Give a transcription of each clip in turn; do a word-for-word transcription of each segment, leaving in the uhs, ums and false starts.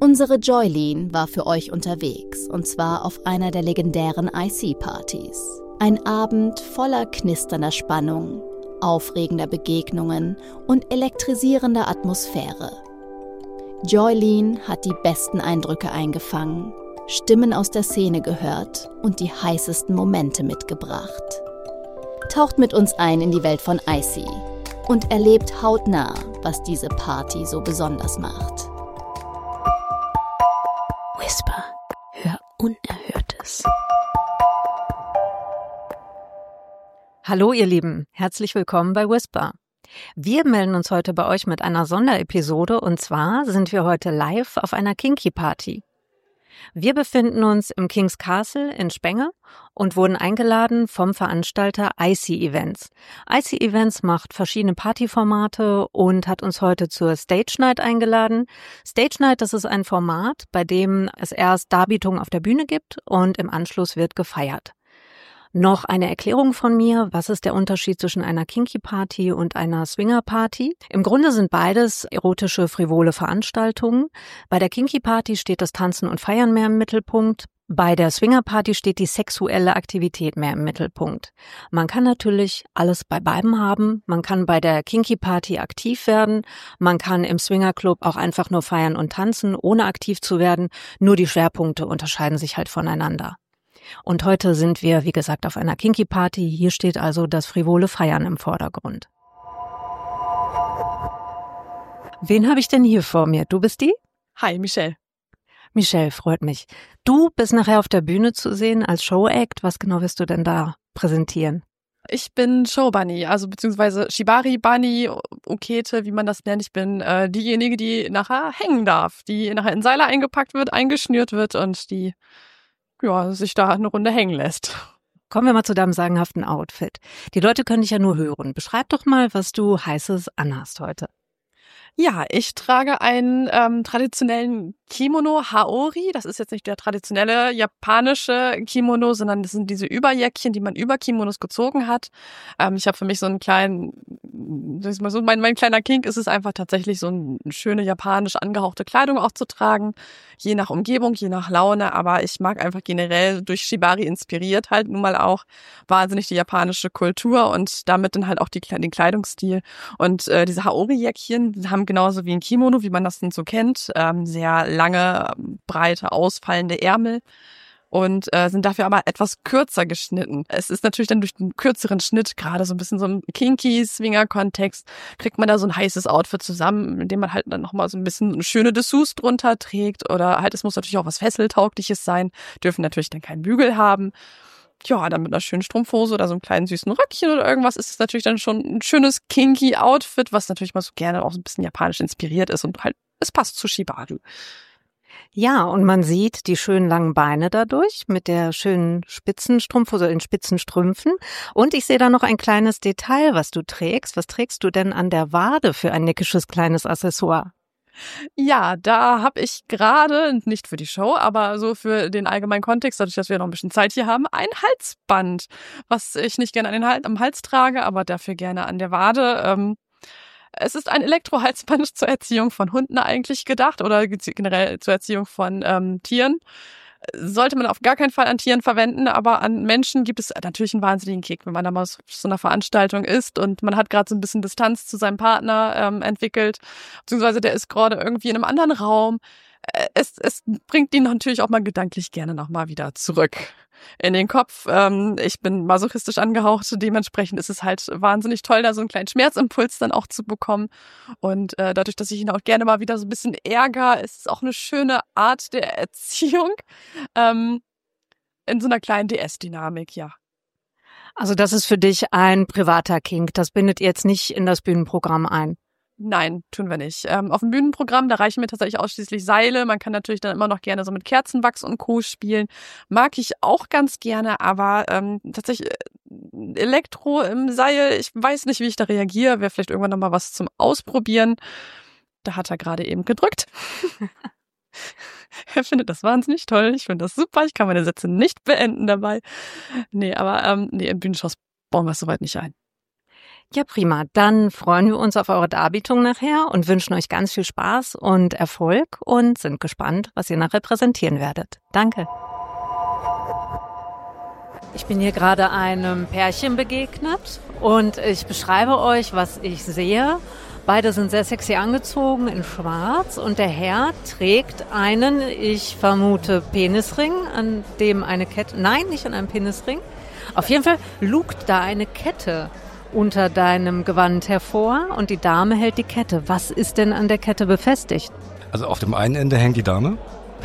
Unsere Joylene war für euch unterwegs, und zwar auf einer der legendären I C-Partys. Ein Abend voller knisternder Spannung, aufregender Begegnungen und elektrisierender Atmosphäre. Joylene hat die besten Eindrücke eingefangen, Stimmen aus der Szene gehört und die heißesten Momente mitgebracht. Taucht mit uns ein in die Welt von I C und erlebt hautnah, was diese Party so besonders macht. Whisper, hör Unerhörtes. Hallo ihr Lieben, herzlich willkommen bei Whisper. Wir melden uns heute bei euch mit einer Sonderepisode, und zwar sind wir heute live auf einer Kinky Party. Wir befinden uns im King's Castle in Spenge und wurden eingeladen vom Veranstalter I C Events. I C Events macht verschiedene Partyformate und hat uns heute zur Stage Night eingeladen. Stage Night, das ist ein Format, bei dem es erst Darbietungen auf der Bühne gibt und im Anschluss wird gefeiert. Noch eine Erklärung von mir, was ist der Unterschied zwischen einer Kinky-Party und einer Swinger-Party? Im Grunde sind beides erotische, frivole Veranstaltungen. Bei der Kinky-Party steht das Tanzen und Feiern mehr im Mittelpunkt. Bei der Swinger-Party steht die sexuelle Aktivität mehr im Mittelpunkt. Man kann natürlich alles bei beiden haben. Man kann bei der Kinky-Party aktiv werden. Man kann im Swinger-Club auch einfach nur feiern und tanzen, ohne aktiv zu werden. Nur die Schwerpunkte unterscheiden sich halt voneinander. Und heute sind wir, wie gesagt, auf einer Kinky-Party. Hier steht also das frivole Feiern im Vordergrund. Wen habe ich denn hier vor mir? Du bist die? Hi, Michelle. Michelle, freut mich. Du bist nachher auf der Bühne zu sehen als Showact. Was genau wirst du denn da präsentieren? Ich bin Showbunny, also beziehungsweise Shibari Bunny, Okete, wie man das nennt. Ich bin äh, diejenige, die nachher hängen darf, die nachher in Seile eingepackt wird, eingeschnürt wird und die ja, sich da eine Runde hängen lässt. Kommen wir mal zu deinem sagenhaften Outfit. Die Leute können dich ja nur hören. Beschreib doch mal, was du Heißes anhast heute. Ja, ich trage einen ähm, traditionellen Kimono Haori. Das ist jetzt nicht der traditionelle japanische Kimono, sondern das sind diese Überjäckchen, die man über Kimonos gezogen hat. Ähm, ich habe für mich so einen kleinen, sag ich mal so, mein, mein kleiner Kink ist es einfach tatsächlich so eine schöne japanisch angehauchte Kleidung auch zu tragen. Je nach Umgebung, je nach Laune. Aber ich mag einfach generell durch Shibari inspiriert halt nun mal auch wahnsinnig die japanische Kultur und damit dann halt auch die, den Kleidungsstil. Und äh, diese Haori-Jäckchen haben genauso wie ein Kimono, wie man das denn so kennt, ähm, sehr lange, breite, ausfallende Ärmel und äh, sind dafür aber etwas kürzer geschnitten. Es ist natürlich dann durch den kürzeren Schnitt, gerade so ein bisschen so im Kinky-Swinger-Kontext, kriegt man da so ein heißes Outfit zusammen, in dem man halt dann nochmal so ein bisschen schöne Dessous drunter trägt oder halt, es muss natürlich auch was Fesseltaugliches sein, dürfen natürlich dann keinen Bügel haben. Ja, dann mit einer schönen Strumpfhose oder so einem kleinen süßen Röckchen oder irgendwas ist es natürlich dann schon ein schönes Kinky-Outfit, was natürlich mal so gerne auch so ein bisschen japanisch inspiriert ist und halt, es passt zu Shibari. Ja, und man sieht die schönen langen Beine dadurch mit der schönen Spitzenstrumpfhose, den Spitzenstrümpfen. Und ich sehe da noch ein kleines Detail, was du trägst. Was trägst du denn an der Wade für ein neckisches kleines Accessoire? Ja, da habe ich gerade, nicht für die Show, aber so für den allgemeinen Kontext, dadurch, dass wir noch ein bisschen Zeit hier haben, ein Halsband, was ich nicht gerne an den Hals, am Hals trage, aber dafür gerne an der Wade. Ähm, es ist ein Elektrohalsband zur Erziehung von Hunden eigentlich gedacht oder generell zur Erziehung von ähm, Tieren. Sollte man auf gar keinen Fall an Tieren verwenden, aber an Menschen gibt es natürlich einen wahnsinnigen Kick, wenn man da mal so, so einer Veranstaltung ist und man hat gerade so ein bisschen Distanz zu seinem Partner ähm, entwickelt, beziehungsweise der ist gerade irgendwie in einem anderen Raum. Es, es bringt ihn natürlich auch mal gedanklich gerne nochmal wieder zurück in den Kopf. Ähm, ich bin masochistisch angehaucht, dementsprechend ist es halt wahnsinnig toll, da so einen kleinen Schmerzimpuls dann auch zu bekommen. Und äh, dadurch, dass ich ihn auch gerne mal wieder so ein bisschen ärgere, ist es auch eine schöne Art der Erziehung ähm, in so einer kleinen D S-Dynamik, ja. Also das ist für dich ein privater Kink, das bindet ihr jetzt nicht in das Bühnenprogramm ein? Nein, tun wir nicht. Ähm, auf dem Bühnenprogramm, da reichen mir tatsächlich ausschließlich Seile. Man kann natürlich dann immer noch gerne so mit Kerzenwachs und Co. spielen. Mag ich auch ganz gerne, aber ähm, tatsächlich äh, Elektro im Seil, ich weiß nicht, wie ich da reagiere. Wäre vielleicht irgendwann nochmal was zum Ausprobieren. Da hat er gerade eben gedrückt. Er findet das wahnsinnig toll. Ich finde das super. Ich kann meine Sätze nicht beenden dabei. Nee, aber ähm, nee, in Bühnenshows bauen wir es soweit nicht ein. Ja, prima. Dann freuen wir uns auf eure Darbietung nachher und wünschen euch ganz viel Spaß und Erfolg und sind gespannt, was ihr nachher präsentieren werdet. Danke. Ich bin hier gerade einem Pärchen begegnet und ich beschreibe euch, was ich sehe. Beide sind sehr sexy angezogen in schwarz und der Herr trägt einen, ich vermute, Penisring, an dem eine Kette, nein, nicht an einem Penisring. Auf jeden Fall lugt da eine Kette unter deinem Gewand hervor und die Dame hält die Kette. Was ist denn an der Kette befestigt? Also auf dem einen Ende hängt die Dame.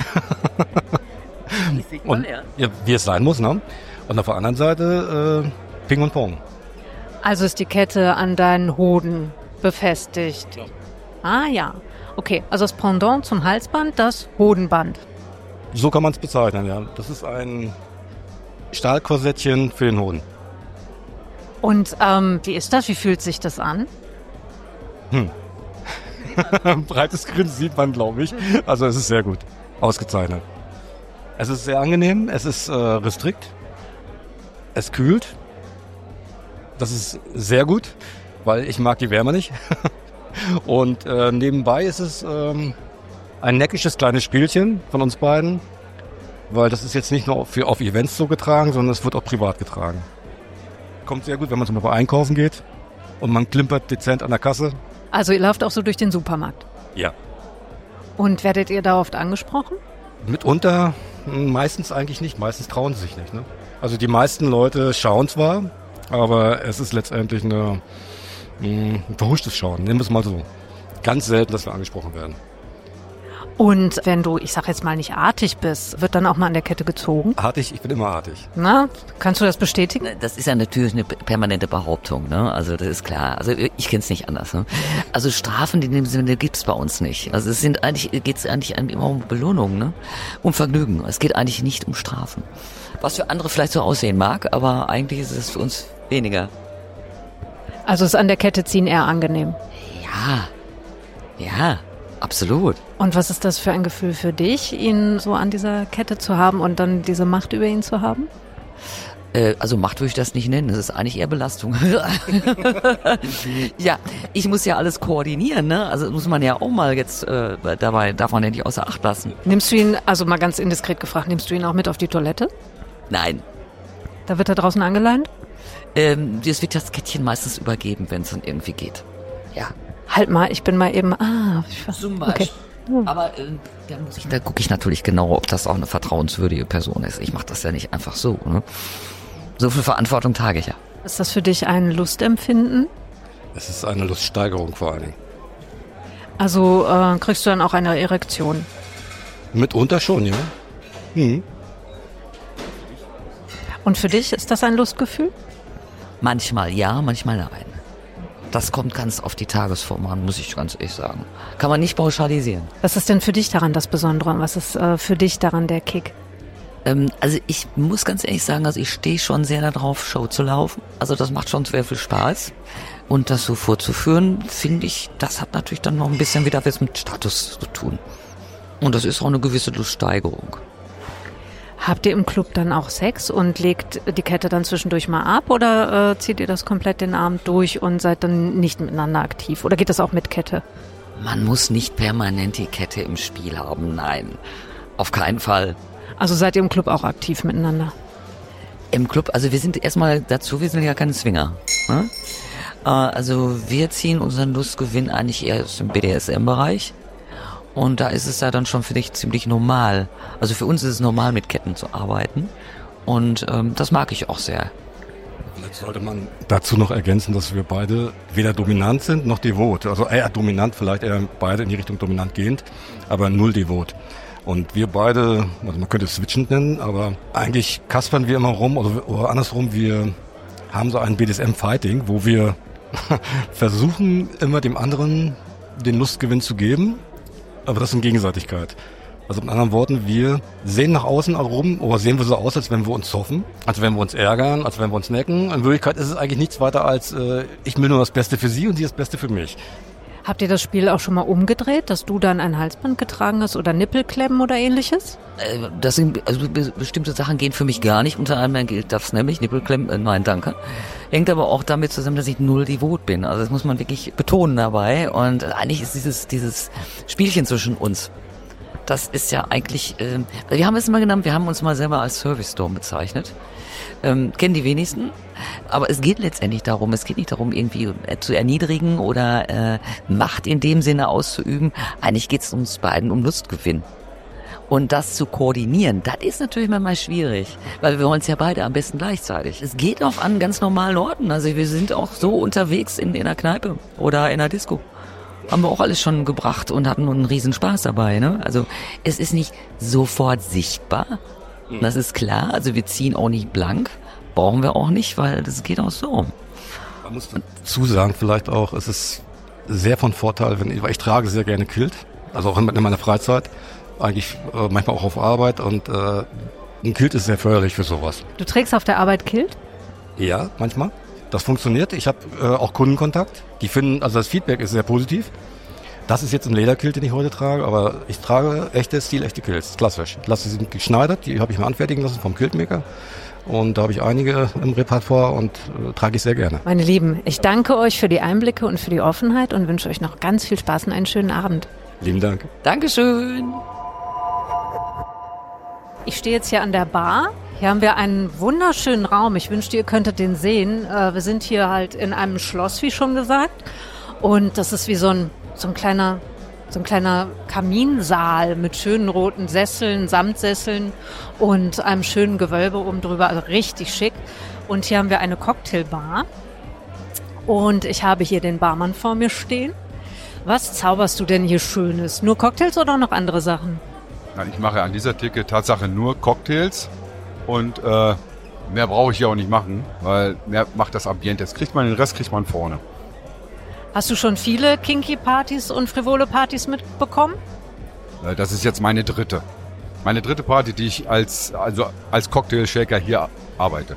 Und, ja, wie es sein muss, ne? Und auf der anderen Seite äh, Ping und Pong. Also ist die Kette an deinen Hoden befestigt. Ja. Ah ja, okay. Also das Pendant zum Halsband, das Hodenband. So kann man es bezeichnen, ja. Das ist ein Stahlkorsettchen für den Hoden. Und ähm, wie ist das? Wie fühlt sich das an? Hm. Breites Grinsen sieht man, glaube ich. Also es ist sehr gut. Ausgezeichnet. Es ist sehr angenehm. Es ist äh, restrikt. Es kühlt. Das ist sehr gut, weil ich mag die Wärme nicht. Und äh, nebenbei ist es ähm, ein neckisches kleines Spielchen von uns beiden, weil das ist jetzt nicht nur für auf Events so getragen, sondern es wird auch privat getragen. Kommt sehr gut, wenn man zum Beispiel einkaufen geht und man klimpert dezent an der Kasse. Also ihr lauft auch so durch den Supermarkt? Ja. Und werdet ihr da oft angesprochen? Mitunter, meistens eigentlich nicht. Meistens trauen sie sich nicht. Ne? Also die meisten Leute schauen zwar, aber es ist letztendlich eine, ein verhuschtes Schauen, nehmen wir es mal so. Ganz selten, dass wir angesprochen werden. Und wenn du, ich sag jetzt mal, nicht artig bist, wird dann auch mal an der Kette gezogen? Artig? Ich bin immer artig. Na, kannst du das bestätigen? Das ist ja natürlich eine permanente Behauptung, ne? Also das ist klar. Also ich kenne es nicht anders. Ne? Also Strafen in dem Sinne gibt's bei uns nicht. Also es sind eigentlich geht's eigentlich immer um Belohnung, ne? Um Vergnügen. Es geht eigentlich nicht um Strafen. Was für andere vielleicht so aussehen mag, aber eigentlich ist es für uns weniger. Also ist an der Kette ziehen eher angenehm? Ja, ja, absolut. Und was ist das für ein Gefühl für dich, ihn so an dieser Kette zu haben und dann diese Macht über ihn zu haben? Äh, also Macht würde ich das nicht nennen, das ist eigentlich eher Belastung. Ja, ich muss ja alles koordinieren, ne? Also muss man ja auch mal jetzt äh, dabei, darf man ja nicht außer Acht lassen. Nimmst du ihn, also mal ganz indiskret gefragt, nimmst du ihn auch mit auf die Toilette? Nein. Da wird er draußen angeleint? Ähm, das wird das Kettchen meistens übergeben, wenn es dann irgendwie geht. Ja. Halt mal, ich bin mal eben, ah. Ich weiß, Zum Beispiel. Okay. Aber äh, da, muss ich, da gucke ich natürlich genau, ob das auch eine vertrauenswürdige Person ist. Ich mache das ja nicht einfach so. Ne? So viel Verantwortung trage ich ja. Ist das für dich ein Lustempfinden? Es ist eine Luststeigerung vor allen Dingen. Also äh, kriegst du dann auch eine Erektion? Mitunter schon, ja. Hm. Und für dich, ist das ein Lustgefühl? Manchmal ja, manchmal nein. Das kommt ganz auf die Tagesform an, muss ich ganz ehrlich sagen. Kann man nicht pauschalisieren. Was ist denn für dich daran das Besondere und was ist äh, für dich daran der Kick? Ähm, also ich muss ganz ehrlich sagen, also ich stehe schon sehr darauf, Show zu laufen. Also das macht schon sehr viel Spaß. Und das so vorzuführen, finde ich, das hat natürlich dann noch ein bisschen wieder was mit Status zu tun. Und das ist auch eine gewisse Luststeigerung. Habt ihr im Club dann auch Sex und legt die Kette dann zwischendurch mal ab oder äh, zieht ihr das komplett den Abend durch und seid dann nicht miteinander aktiv? Oder geht das auch mit Kette? Man muss nicht permanent die Kette im Spiel haben, nein. Auf keinen Fall. Also seid ihr im Club auch aktiv miteinander? Im Club, also wir sind erstmal dazu, wir sind ja keine Swinger. Ne? Äh, also wir ziehen unseren Lustgewinn eigentlich eher aus dem B D S M-Bereich. Und da ist es ja dann schon für dich ziemlich normal. Also für uns ist es normal, mit Ketten zu arbeiten. Und ähm, das mag ich auch sehr. Jetzt sollte man dazu noch ergänzen, dass wir beide weder dominant sind noch devot. Also eher dominant, vielleicht eher beide in die Richtung dominant gehend, aber null devot. Und wir beide, also man könnte es switchend nennen, aber eigentlich kaspern wir immer rum, oder, oder andersrum, wir haben so ein B D S M-Fighting, wo wir versuchen, immer dem anderen den Lustgewinn zu geben. Aber das in Gegenseitigkeit. Also mit anderen Worten, wir sehen nach außen rum, oder sehen wir so aus, als wenn wir uns hoffen, als wenn wir uns ärgern, als wenn wir uns necken. In Wirklichkeit ist es eigentlich nichts weiter als, äh, ich will nur das Beste für sie und sie das Beste für mich. Habt ihr das Spiel auch schon mal umgedreht, dass du dann ein Halsband getragen hast oder Nippelklemmen oder ähnliches? das sind, also bestimmte Sachen gehen für mich gar nicht. Unter anderem gilt das nämlich, Nippelklemmen, äh, nein, danke. Hängt aber auch damit zusammen, dass ich null devot bin. Also das muss man wirklich betonen dabei. Und eigentlich ist dieses, dieses Spielchen zwischen uns, das ist ja eigentlich, äh, wir haben es mal genannt, wir haben uns mal selber als Service Storm bezeichnet. Ähm, kennen die wenigsten. Aber es geht letztendlich darum, es geht nicht darum, irgendwie zu erniedrigen oder äh, Macht in dem Sinne auszuüben. Eigentlich geht es uns beiden um Lustgewinn. Und das zu koordinieren, das ist natürlich manchmal schwierig, weil wir wollen es ja beide am besten gleichzeitig. Es geht auch an ganz normalen Orten. Also wir sind auch so unterwegs in, in einer Kneipe oder in einer Disco. Haben wir auch alles schon gebracht und hatten einen riesen Spaß dabei. Ne? Also es ist nicht sofort sichtbar, das ist klar. Also wir ziehen auch nicht blank, brauchen wir auch nicht, weil das geht auch so. Man muss dazu sagen vielleicht auch, es ist sehr von Vorteil, wenn ich, weil ich trage sehr gerne Kilt, also auch in meiner Freizeit. Eigentlich äh, manchmal auch auf Arbeit und äh, ein Kilt ist sehr förderlich für sowas. Du trägst auf der Arbeit Kilt? Ja, manchmal. Das funktioniert. Ich habe äh, auch Kundenkontakt. Die finden, also das Feedback ist sehr positiv. Das ist jetzt ein Lederkilt, den ich heute trage, aber ich trage echte, stilechte Kilts, klassisch. Die sind geschneidert, die habe ich mir anfertigen lassen vom Kiltmaker. Und da habe ich einige im Repertoire und äh, trage ich sehr gerne. Meine Lieben, ich danke euch für die Einblicke und für die Offenheit und wünsche euch noch ganz viel Spaß und einen schönen Abend. Lieben Dank. Dankeschön. Ich stehe jetzt hier an der Bar. Hier haben wir einen wunderschönen Raum. Ich wünschte, ihr könntet den sehen. Wir sind hier halt in einem Schloss, wie schon gesagt. Und das ist wie so ein, so ein kleiner, so ein kleiner Kaminsaal mit schönen roten Sesseln, Samtsesseln und einem schönen Gewölbe oben drüber. Also richtig schick. Und hier haben wir eine Cocktailbar. Und ich habe hier den Barmann vor mir stehen. Was zauberst du denn hier Schönes? Nur Cocktails oder noch andere Sachen? Nein, ich mache an dieser Theke Tatsache nur Cocktails und äh, mehr brauche ich ja auch nicht machen, weil mehr macht das Ambiente. Jetzt kriegt man den Rest kriegt man vorne. Hast du schon viele Kinky-Partys und frivole Partys mitbekommen? Äh, das ist jetzt meine dritte. Meine dritte Party, die ich als, also als Cocktail-Shaker hier arbeite.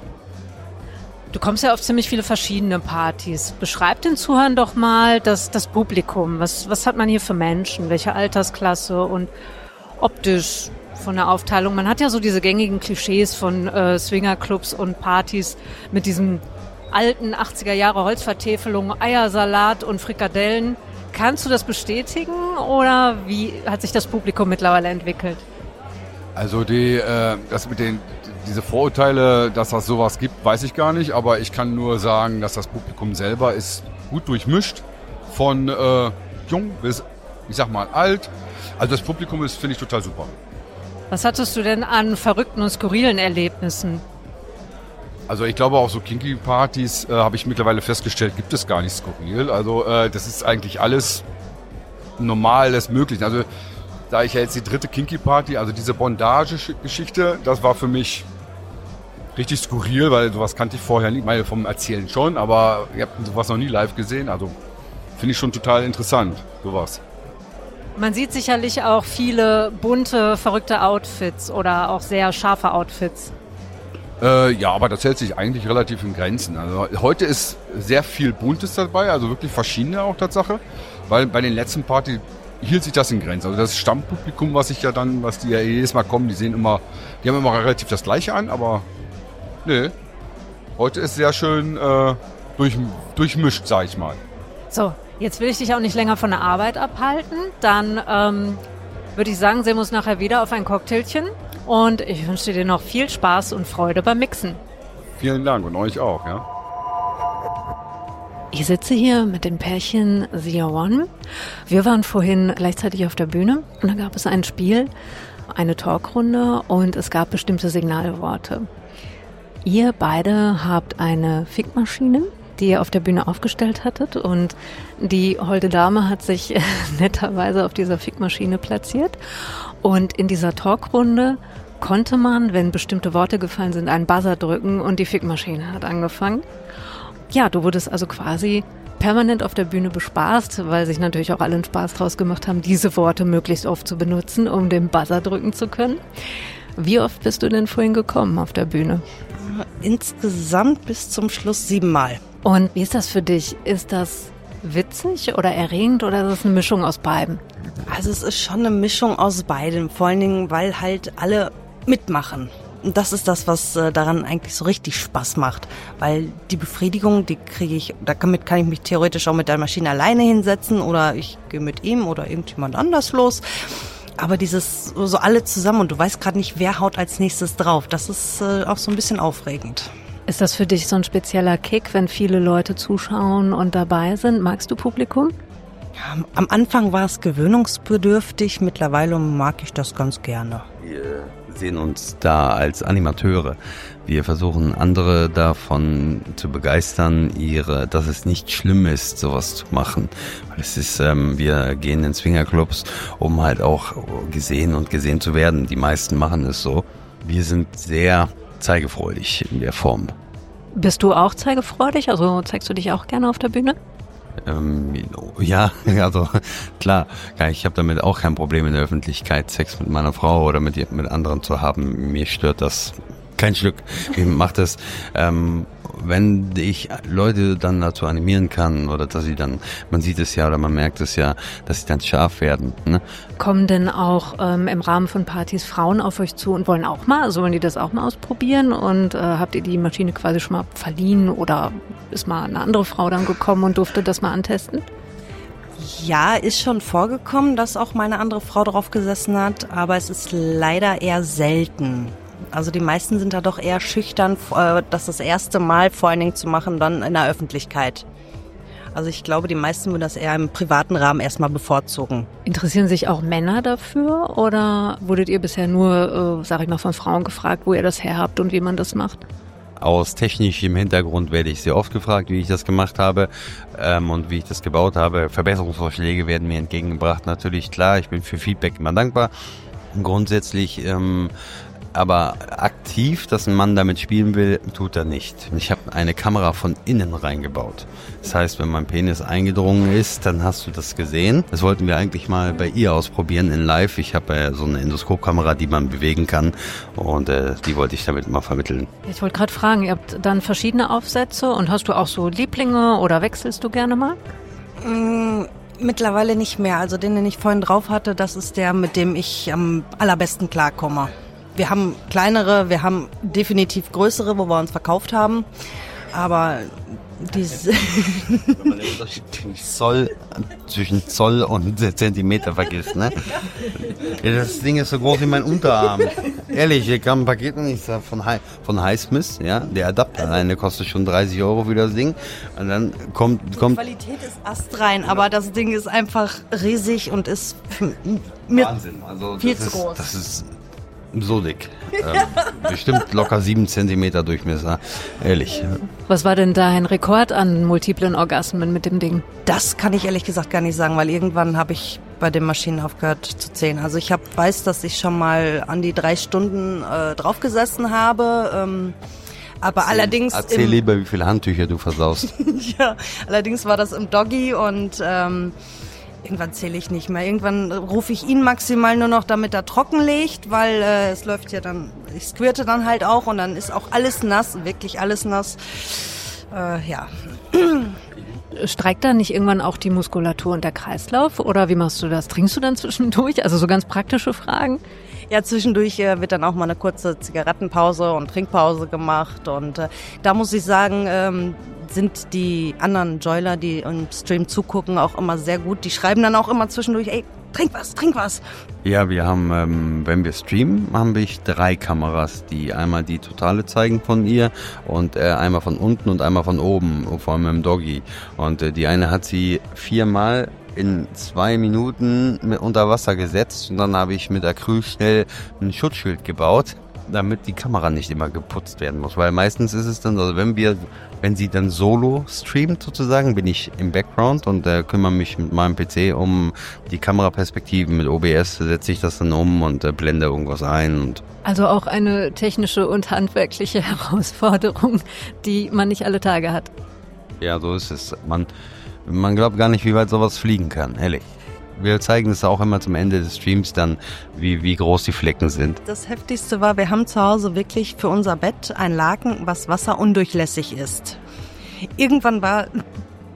Du kommst ja auf ziemlich viele verschiedene Partys. Beschreib den Zuhörern doch mal das, das Publikum. Was, was hat man hier für Menschen? Welche Altersklasse und optisch von der Aufteilung? Man hat ja so diese gängigen Klischees von äh, Swingerclubs und Partys mit diesen alten achtziger Jahre Holzvertäfelungen, Eiersalat und Frikadellen. Kannst du das bestätigen oder wie hat sich das Publikum mittlerweile entwickelt? Also die, äh, das mit den diese Vorurteile, dass das sowas gibt, weiß ich gar nicht, aber ich kann nur sagen, dass das Publikum selber ist gut durchmischt, von äh, jung bis, ich sag mal, alt. Also das Publikum ist, finde ich, total super. Was hattest du denn an verrückten und skurrilen Erlebnissen? Also ich glaube auch so Kinky-Partys, äh, habe ich mittlerweile festgestellt, gibt es gar nicht skurril. Also äh, das ist eigentlich alles Normales möglich. Also da ich ja jetzt die dritte Kinky-Party, also diese Bondage-Geschichte, das war für mich richtig skurril, weil sowas kannte ich vorher nicht, meine vom Erzählen schon, aber ich habe sowas noch nie live gesehen, also finde ich schon total interessant, sowas. Man sieht sicherlich auch viele bunte, verrückte Outfits oder auch sehr scharfe Outfits. Äh, ja, aber das hält sich eigentlich relativ in Grenzen. Also heute ist sehr viel Buntes dabei, also wirklich verschiedene auch Tatsache, weil bei den letzten Partys hielt sich das in Grenzen. Also das Stammpublikum, was ich ja dann, was die ja jedes Mal kommen, die sehen immer, die haben immer relativ das Gleiche an, aber nee, heute ist sehr schön äh, durch, durchmischt, sag ich mal. So, jetzt will ich dich auch nicht länger von der Arbeit abhalten. Dann ähm, würde ich sagen, sehen wir uns nachher wieder auf ein Cocktailchen. Und ich wünsche dir noch viel Spaß und Freude beim Mixen. Vielen Dank und euch auch, ja. Ich sitze hier mit dem Pärchen Zero One. Wir waren vorhin gleichzeitig auf der Bühne und da gab es ein Spiel, eine Talkrunde und es gab bestimmte Signalworte. Ihr beide habt eine Fickmaschine, die ihr auf der Bühne aufgestellt hattet und die holde Dame hat sich netterweise auf dieser Fickmaschine platziert und in dieser Talkrunde konnte man, wenn bestimmte Worte gefallen sind, einen Buzzer drücken und die Fickmaschine hat angefangen. Ja, du wurdest also quasi permanent auf der Bühne bespaßt, weil sich natürlich auch alle einen Spaß draus gemacht haben, diese Worte möglichst oft zu benutzen, um den Buzzer drücken zu können. Wie oft bist du denn vorhin gekommen auf der Bühne? Insgesamt bis zum Schluss siebenmal. Und wie ist das für dich? Ist das witzig oder erregend oder ist es eine Mischung aus beiden? Also es ist schon eine Mischung aus beidem, vor allen Dingen, weil halt alle mitmachen. Und das ist das, was äh, daran eigentlich so richtig Spaß macht, weil die Befriedigung, die kriege ich, damit kann ich mich theoretisch auch mit der Maschine alleine hinsetzen oder ich gehe mit ihm oder irgendjemand anders los. Aber dieses so alle zusammen und du weißt gerade nicht, wer haut als nächstes drauf, das ist äh, auch so ein bisschen aufregend. Ist das für dich so ein spezieller Kick, wenn viele Leute zuschauen und dabei sind? Magst du Publikum? Ja, am Anfang war es gewöhnungsbedürftig, mittlerweile mag ich das ganz gerne. Wir sehen uns da als Animateure. Wir versuchen andere davon zu begeistern, ihre, dass es nicht schlimm ist, sowas zu machen. Weil es ist, ähm, wir gehen in Swingerclubs, um halt auch gesehen und gesehen zu werden. Die meisten machen es so. Wir sind sehr zeigefreudig in der Form. Bist du auch zeigefreudig? Also zeigst du dich auch gerne auf der Bühne? Ähm, ja, also klar, ich habe damit auch kein Problem in der Öffentlichkeit, Sex mit meiner Frau oder mit, mit anderen zu haben. Mir stört das kein Stück. Mir macht es, ähm, wenn ich Leute dann dazu animieren kann oder dass sie dann, man sieht es ja oder man merkt es ja, dass sie dann scharf werden. Ne? Kommen denn auch ähm, im Rahmen von Partys Frauen auf euch zu und wollen auch mal, also wollen die das auch mal ausprobieren und äh, habt ihr die Maschine quasi schon mal verliehen oder ist mal eine andere Frau dann gekommen und durfte das mal antesten? Ja, ist schon vorgekommen, dass auch mal eine andere Frau drauf gesessen hat, aber es ist leider eher selten. Also die meisten sind da doch eher schüchtern, das das erste Mal vor allen Dingen zu machen, dann in der Öffentlichkeit. Also ich glaube, die meisten würden das eher im privaten Rahmen erstmal bevorzugen. Interessieren sich auch Männer dafür oder wurdet ihr bisher nur, äh, sag ich mal, von Frauen gefragt, wo ihr das her habt und wie man das macht? Aus technischem Hintergrund werde ich sehr oft gefragt, wie ich das gemacht habe ähm, und wie ich das gebaut habe. Verbesserungsvorschläge werden mir entgegengebracht. Natürlich, klar, ich bin für Feedback immer dankbar. Grundsätzlich ähm, aber aktiv, dass ein Mann damit spielen will, tut er nicht. Ich habe eine Kamera von innen reingebaut. Das heißt, wenn mein Penis eingedrungen ist, dann hast du das gesehen. Das wollten wir eigentlich mal bei ihr ausprobieren in live. Ich habe äh, so eine Endoskopkamera, die man bewegen kann und äh, die wollte ich damit mal vermitteln. Ich wollte gerade fragen, ihr habt dann verschiedene Aufsätze und hast du auch so Lieblinge oder wechselst du gerne mal? Mmh. Mittlerweile nicht mehr. Also den, den ich vorhin drauf hatte, das ist der, mit dem ich am allerbesten klarkomme. Wir haben kleinere, wir haben definitiv größere, wo wir uns verkauft haben, aber diese wenn man den Unterschied zwischen Zoll, zwischen Zoll und Zentimeter vergisst, ne? Das Ding ist so groß wie mein Unterarm. Ehrlich, hier kam ein Paket und ich sag von, Hi, von Highsmith, ja, der Adapter allein, der kostet schon dreißig Euro für das Ding. Und dann kommt, kommt. Die Qualität ist astrein, aber das Ding ist einfach riesig und ist mir Wahnsinn. Also viel das zu ist, groß. Das ist so dick. Ähm, bestimmt locker sieben Zentimeter Durchmesser. Ehrlich. Was war denn dein Rekord an multiplen Orgasmen mit dem Ding? Das kann ich ehrlich gesagt gar nicht sagen, weil irgendwann habe ich bei den Maschinen aufgehört zu zählen. Also ich hab, weiß, dass ich schon mal an die drei Stunden äh, draufgesessen habe. Ähm, aber erzähl, allerdings... Erzähl im, lieber, wie viele Handtücher du versaust. Ja, allerdings war das im Doggy und... Ähm, Irgendwann zähle ich nicht mehr. Irgendwann rufe ich ihn maximal nur noch, damit er trocken legt, weil äh, es läuft ja dann, ich squirte dann halt auch und dann ist auch alles nass, wirklich alles nass. Äh, ja. Streikt da nicht irgendwann auch die Muskulatur und der Kreislauf oder wie machst du das? Trinkst du dann zwischendurch? Also so ganz praktische Fragen? Ja, zwischendurch äh, wird dann auch mal eine kurze Zigarettenpause und Trinkpause gemacht und äh, da muss ich sagen, ähm, sind die anderen Joiler, die im Stream zugucken, auch immer sehr gut. Die schreiben dann auch immer zwischendurch, ey, trink was, trink was. Ja, wir haben, ähm, wenn wir streamen, haben wir drei Kameras, die einmal die Totale zeigen von ihr und äh, einmal von unten und einmal von oben, vor allem im Doggy. Und äh, die eine hat sie viermal in zwei Minuten mit unter Wasser gesetzt und dann habe ich mit Acryl schnell ein Schutzschild gebaut, damit die Kamera nicht immer geputzt werden muss. Weil meistens ist es dann, also wenn wir, wenn sie dann solo streamt sozusagen, bin ich im Background und äh, kümmere mich mit meinem P C um die Kameraperspektiven. Mit O B S setze ich das dann um und äh, blende irgendwas ein. Und also auch eine technische und handwerkliche Herausforderung, die man nicht alle Tage hat. Ja, so ist es. Man, man glaubt gar nicht, wie weit sowas fliegen kann, ehrlich. Wir zeigen es auch immer zum Ende des Streams dann, wie, wie groß die Flecken sind. Das Heftigste war, wir haben zu Hause wirklich für unser Bett ein Laken, was wasserundurchlässig ist. Irgendwann war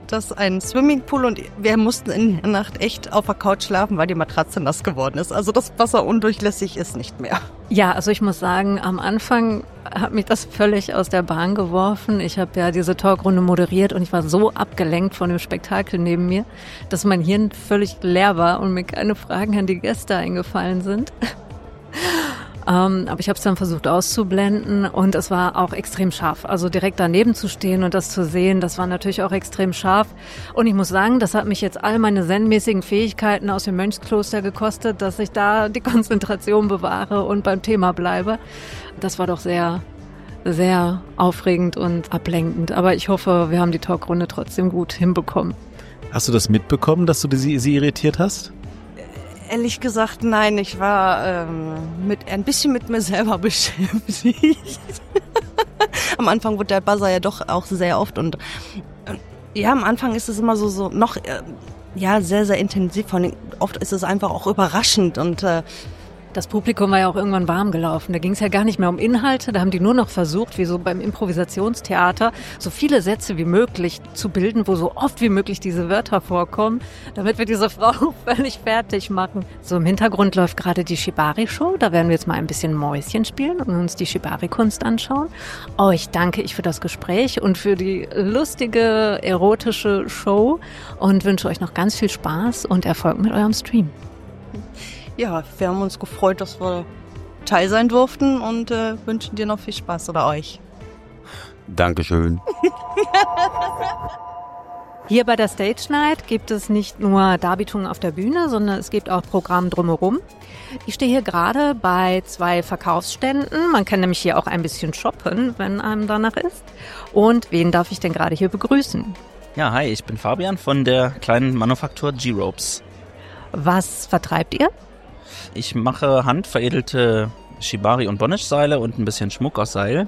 das ein Swimmingpool und wir mussten in der Nacht echt auf der Couch schlafen, weil die Matratze nass geworden ist. Also das Wasser undurchlässig ist nicht mehr. Ja, also ich muss sagen, am Anfang hat mich das völlig aus der Bahn geworfen. Ich habe ja diese Talkrunde moderiert und ich war so abgelenkt von dem Spektakel neben mir, dass mein Hirn völlig leer war und mir keine Fragen an die Gäste eingefallen sind. Ähm, aber ich habe es dann versucht auszublenden und es war auch extrem scharf. Also direkt daneben zu stehen und das zu sehen, das war natürlich auch extrem scharf. Und ich muss sagen, das hat mich jetzt all meine zen-mäßigen Fähigkeiten aus dem Mönchskloster gekostet, dass ich da die Konzentration bewahre und beim Thema bleibe. Das war doch sehr, sehr aufregend und ablenkend. Aber ich hoffe, wir haben die Talkrunde trotzdem gut hinbekommen. Hast du das mitbekommen, dass du sie, sie irritiert hast? Ehrlich gesagt, nein, ich war ähm, mit ein bisschen mit mir selber beschäftigt. Am Anfang wurde der Buzzer ja doch auch sehr oft und äh, ja, am Anfang ist es immer so so noch äh, ja sehr sehr intensiv. Vor allem oft ist es einfach auch überraschend und äh, das Publikum war ja auch irgendwann warm gelaufen. Da ging es ja gar nicht mehr um Inhalte. Da haben die nur noch versucht, wie so beim Improvisationstheater, so viele Sätze wie möglich zu bilden, wo so oft wie möglich diese Wörter vorkommen, damit wir diese Frau völlig fertig machen. So im Hintergrund läuft gerade die Shibari-Show. Da werden wir jetzt mal ein bisschen Mäuschen spielen und uns die Shibari-Kunst anschauen. Euch danke ich für das Gespräch und für die lustige, erotische Show und wünsche euch noch ganz viel Spaß und Erfolg mit eurem Stream. Ja, wir haben uns gefreut, dass wir Teil sein durften und äh, wünschen dir noch viel Spaß oder euch. Dankeschön. Hier bei der Stage Night gibt es nicht nur Darbietungen auf der Bühne, sondern es gibt auch Programm drumherum. Ich stehe hier gerade bei zwei Verkaufsständen. Man kann nämlich hier auch ein bisschen shoppen, wenn einem danach ist. Und wen darf ich denn gerade hier begrüßen? Ja, hi, ich bin Fabian von der kleinen Manufaktur G-Ropes. Was vertreibt ihr? Ich mache handveredelte Shibari- und Bondage-Seile und ein bisschen Schmuck aus Seil.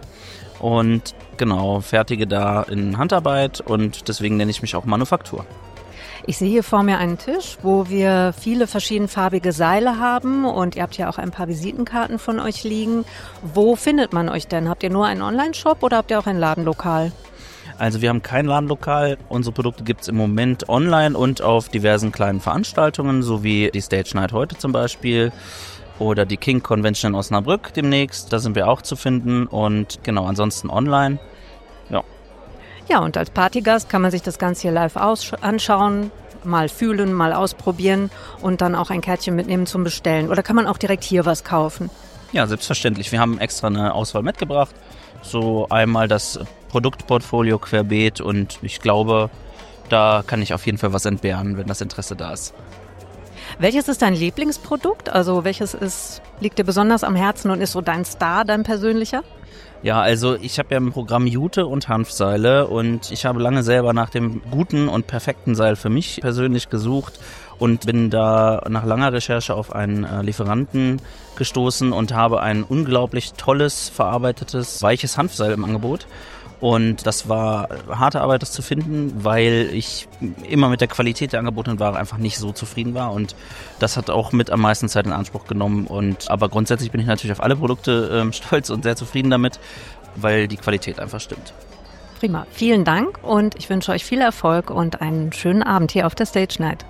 Und genau, fertige da in Handarbeit und deswegen nenne ich mich auch Manufaktur. Ich sehe hier vor mir einen Tisch, wo wir viele verschiedenfarbige Seile haben und ihr habt ja auch ein paar Visitenkarten von euch liegen. Wo findet man euch denn? Habt ihr nur einen Online-Shop oder habt ihr auch ein Ladenlokal? Also wir haben kein Ladenlokal. Unsere Produkte gibt es im Moment online und auf diversen kleinen Veranstaltungen, so wie die Stage Night heute zum Beispiel oder die King Convention in Osnabrück demnächst. Da sind wir auch zu finden und genau, ansonsten online. Ja. Ja, und als Partygast kann man sich das Ganze hier live anschauen, mal fühlen, mal ausprobieren und dann auch ein Kärtchen mitnehmen zum Bestellen. Oder kann man auch direkt hier was kaufen? Ja, selbstverständlich. Wir haben extra eine Auswahl mitgebracht. So einmal das Produktportfolio querbeet und ich glaube, da kann ich auf jeden Fall was entbehren, wenn das Interesse da ist. Welches ist dein Lieblingsprodukt? Also welches ist, liegt dir besonders am Herzen und ist so dein Star, dein persönlicher? Ja, also ich habe ja im Programm Jute und Hanfseile und ich habe lange selber nach dem guten und perfekten Seil für mich persönlich gesucht und bin da nach langer Recherche auf einen äh, Lieferanten gestoßen und habe ein unglaublich tolles, verarbeitetes, weiches Hanfseil im Angebot. Und das war harte Arbeit, das zu finden, weil ich immer mit der Qualität der angebotenen Ware einfach nicht so zufrieden war. Und das hat auch mit am meisten Zeit in Anspruch genommen. Und aber grundsätzlich bin ich natürlich auf alle Produkte ähm, stolz und sehr zufrieden damit, weil die Qualität einfach stimmt. Prima. Vielen Dank und ich wünsche euch viel Erfolg und einen schönen Abend hier auf der Stage Night.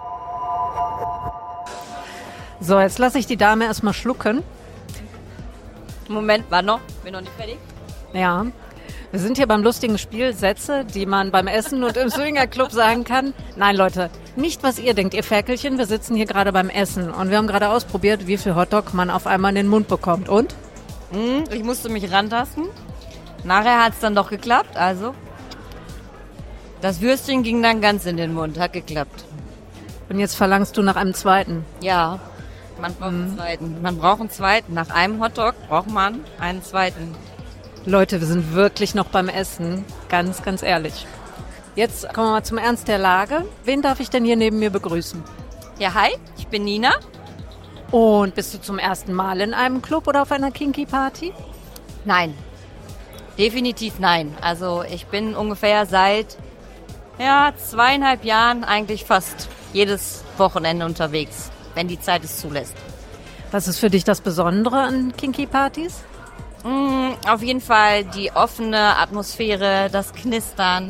So, jetzt lasse ich die Dame erstmal schlucken. Moment, war noch? Bin noch nicht fertig? Ja. Wir sind hier beim lustigen Spiel Sätze, die man beim Essen und im Swingerclub sagen kann. Nein, Leute, nicht was ihr denkt, ihr Ferkelchen. Wir sitzen hier gerade beim Essen und wir haben gerade ausprobiert, wie viel Hotdog man auf einmal in den Mund bekommt. Und? Hm, ich musste mich rantasten. Nachher hat es dann doch geklappt, also. Das Würstchen ging dann ganz in den Mund, hat geklappt. Und jetzt verlangst du nach einem zweiten? Ja, man braucht mhm. einen zweiten. Man braucht einen zweiten. Nach einem Hotdog braucht man einen zweiten. Leute, wir sind wirklich noch beim Essen. Ganz, ganz ehrlich. Jetzt kommen wir mal zum Ernst der Lage. Wen darf ich denn hier neben mir begrüßen? Ja, hi, ich bin Nina. Und bist du zum ersten Mal in einem Club oder auf einer Kinky-Party? Nein, definitiv nein. Also ich bin ungefähr seit ja, zweieinhalb Jahren eigentlich fast jedes Wochenende unterwegs, wenn die Zeit es zulässt. Was ist für dich das Besondere an Kinky-Partys? Mm, auf jeden Fall die offene Atmosphäre, das Knistern,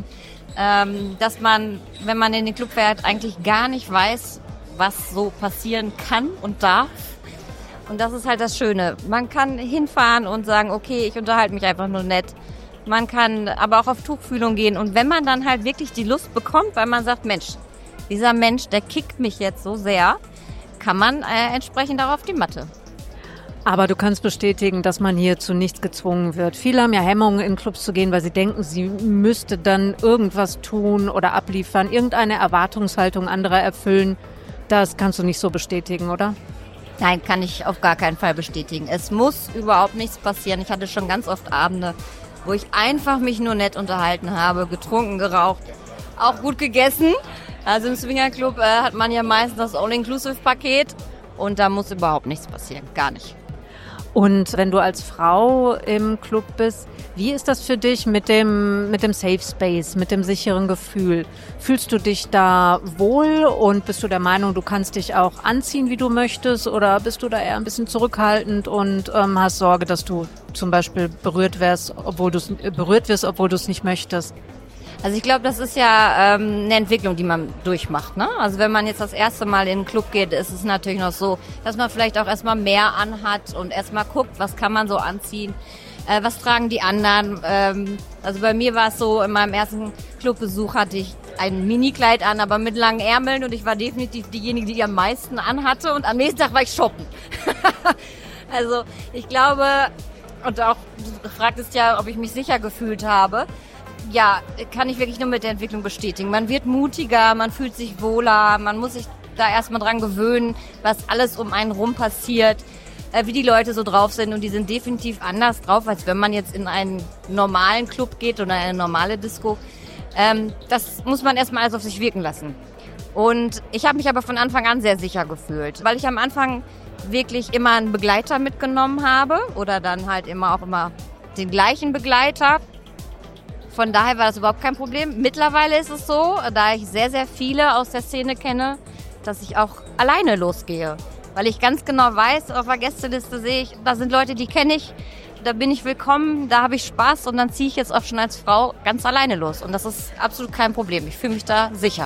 ähm, dass man, wenn man in den Club fährt, eigentlich gar nicht weiß, was so passieren kann und darf. Und das ist halt das Schöne. Man kann hinfahren und sagen, okay, ich unterhalte mich einfach nur nett. Man kann aber auch auf Tuchfühlung gehen. Und wenn man dann halt wirklich die Lust bekommt, weil man sagt, Mensch, dieser Mensch, der kickt mich jetzt so sehr, kann man äh, entsprechend auch auf die Matte. Aber du kannst bestätigen, dass man hier zu nichts gezwungen wird. Viele haben ja Hemmungen, in Clubs zu gehen, weil sie denken, sie müsste dann irgendwas tun oder abliefern, irgendeine Erwartungshaltung anderer erfüllen. Das kannst du nicht so bestätigen, oder? Nein, kann ich auf gar keinen Fall bestätigen. Es muss überhaupt nichts passieren. Ich hatte schon ganz oft Abende, wo ich einfach mich nur nett unterhalten habe, getrunken, geraucht, auch gut gegessen. Also im Swingerclub äh, hat man ja meistens das All-Inclusive-Paket und da muss überhaupt nichts passieren, gar nicht. Und wenn du als Frau im Club bist, wie ist das für dich mit dem, mit dem Safe Space, mit dem sicheren Gefühl? Fühlst du dich da wohl und bist du der Meinung, du kannst dich auch anziehen, wie du möchtest? Oder bist du da eher ein bisschen zurückhaltend und ähm, hast Sorge, dass du zum Beispiel berührt wirst, obwohl du berührt wirst, obwohl du es nicht möchtest? Also ich glaube, das ist ja ähm, eine Entwicklung, die man durchmacht, ne? Also wenn man jetzt das erste Mal in den Club geht, ist es natürlich noch so, dass man vielleicht auch erstmal mehr anhat und erstmal guckt, was kann man so anziehen, äh, was tragen die anderen. Ähm, also bei mir war es so, in meinem ersten Clubbesuch hatte ich ein Minikleid an, aber mit langen Ärmeln und ich war definitiv diejenige, die am meisten anhatte und am nächsten Tag war ich shoppen. Also ich glaube, und auch du fragtest ja, ob ich mich sicher gefühlt habe. Ja, kann ich wirklich nur mit der Entwicklung bestätigen. Man wird mutiger, man fühlt sich wohler, man muss sich da erstmal dran gewöhnen, was alles um einen rum passiert, äh, wie die Leute so drauf sind. Und die sind definitiv anders drauf, als wenn man jetzt in einen normalen Club geht oder eine normale Disco. Ähm, das muss man erstmal alles auf sich wirken lassen. Und ich habe mich aber von Anfang an sehr sicher gefühlt, weil ich am Anfang wirklich immer einen Begleiter mitgenommen habe oder dann halt immer auch immer den gleichen Begleiter. Von daher war das überhaupt kein Problem. Mittlerweile ist es so, da ich sehr, sehr viele aus der Szene kenne, dass ich auch alleine losgehe. Weil ich ganz genau weiß, auf der Gästeliste sehe ich, da sind Leute, die kenne ich, da bin ich willkommen, da habe ich Spaß und dann ziehe ich jetzt auch schon als Frau ganz alleine los. Und das ist absolut kein Problem. Ich fühle mich da sicher.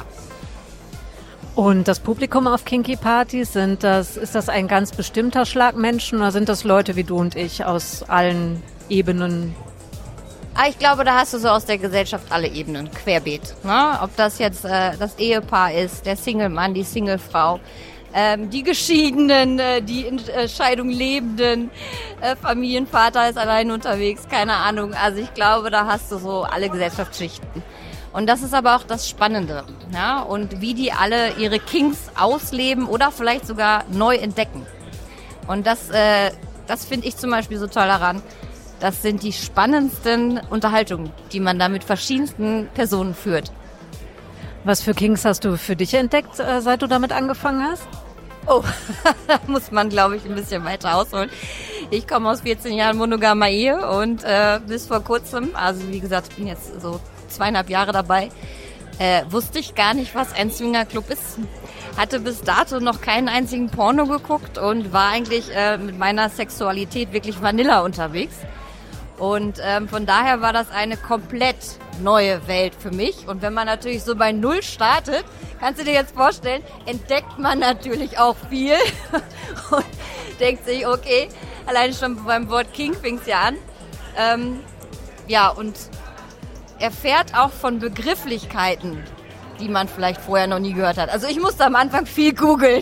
Und das Publikum auf Kinky-Partys, sind das, ist das ein ganz bestimmter Schlag Menschen oder sind das Leute wie du und ich aus allen Ebenen? Ich glaube, da hast du so aus der Gesellschaft alle Ebenen, querbeet. Ne? Ob das jetzt äh, das Ehepaar ist, der Single-Mann, die Single-Frau, ähm, die Geschiedenen, äh, die in äh, Scheidung lebenden, äh, Familienvater ist allein unterwegs, keine Ahnung. Also ich glaube, da hast du so alle Gesellschaftsschichten. Und das ist aber auch das Spannende. Ja? Und wie die alle ihre Kinks ausleben oder vielleicht sogar neu entdecken. Und das, äh, das finde ich zum Beispiel so toll daran. Das sind die spannendsten Unterhaltungen, die man da mit verschiedensten Personen führt. Was für Kinks hast du für dich entdeckt, seit du damit angefangen hast? Oh, da muss man, glaube ich, ein bisschen weiter ausholen. Ich komme aus vierzehn Jahren monogamer Ehe und äh, bis vor kurzem, also wie gesagt, ich bin jetzt so zweieinhalb Jahre dabei, äh, wusste ich gar nicht, was ein Swingerclub ist. Hatte bis dato noch keinen einzigen Porno geguckt und war eigentlich äh, mit meiner Sexualität wirklich Vanilla unterwegs. Und ähm, von daher war das eine komplett neue Welt für mich. Und wenn man natürlich so bei Null startet, kannst du dir jetzt vorstellen, entdeckt man natürlich auch viel und denkt sich, okay, alleine schon beim Wort King fing es ja an. Ähm, ja, und erfährt auch von Begrifflichkeiten, die man vielleicht vorher noch nie gehört hat. Also ich musste am Anfang viel googeln.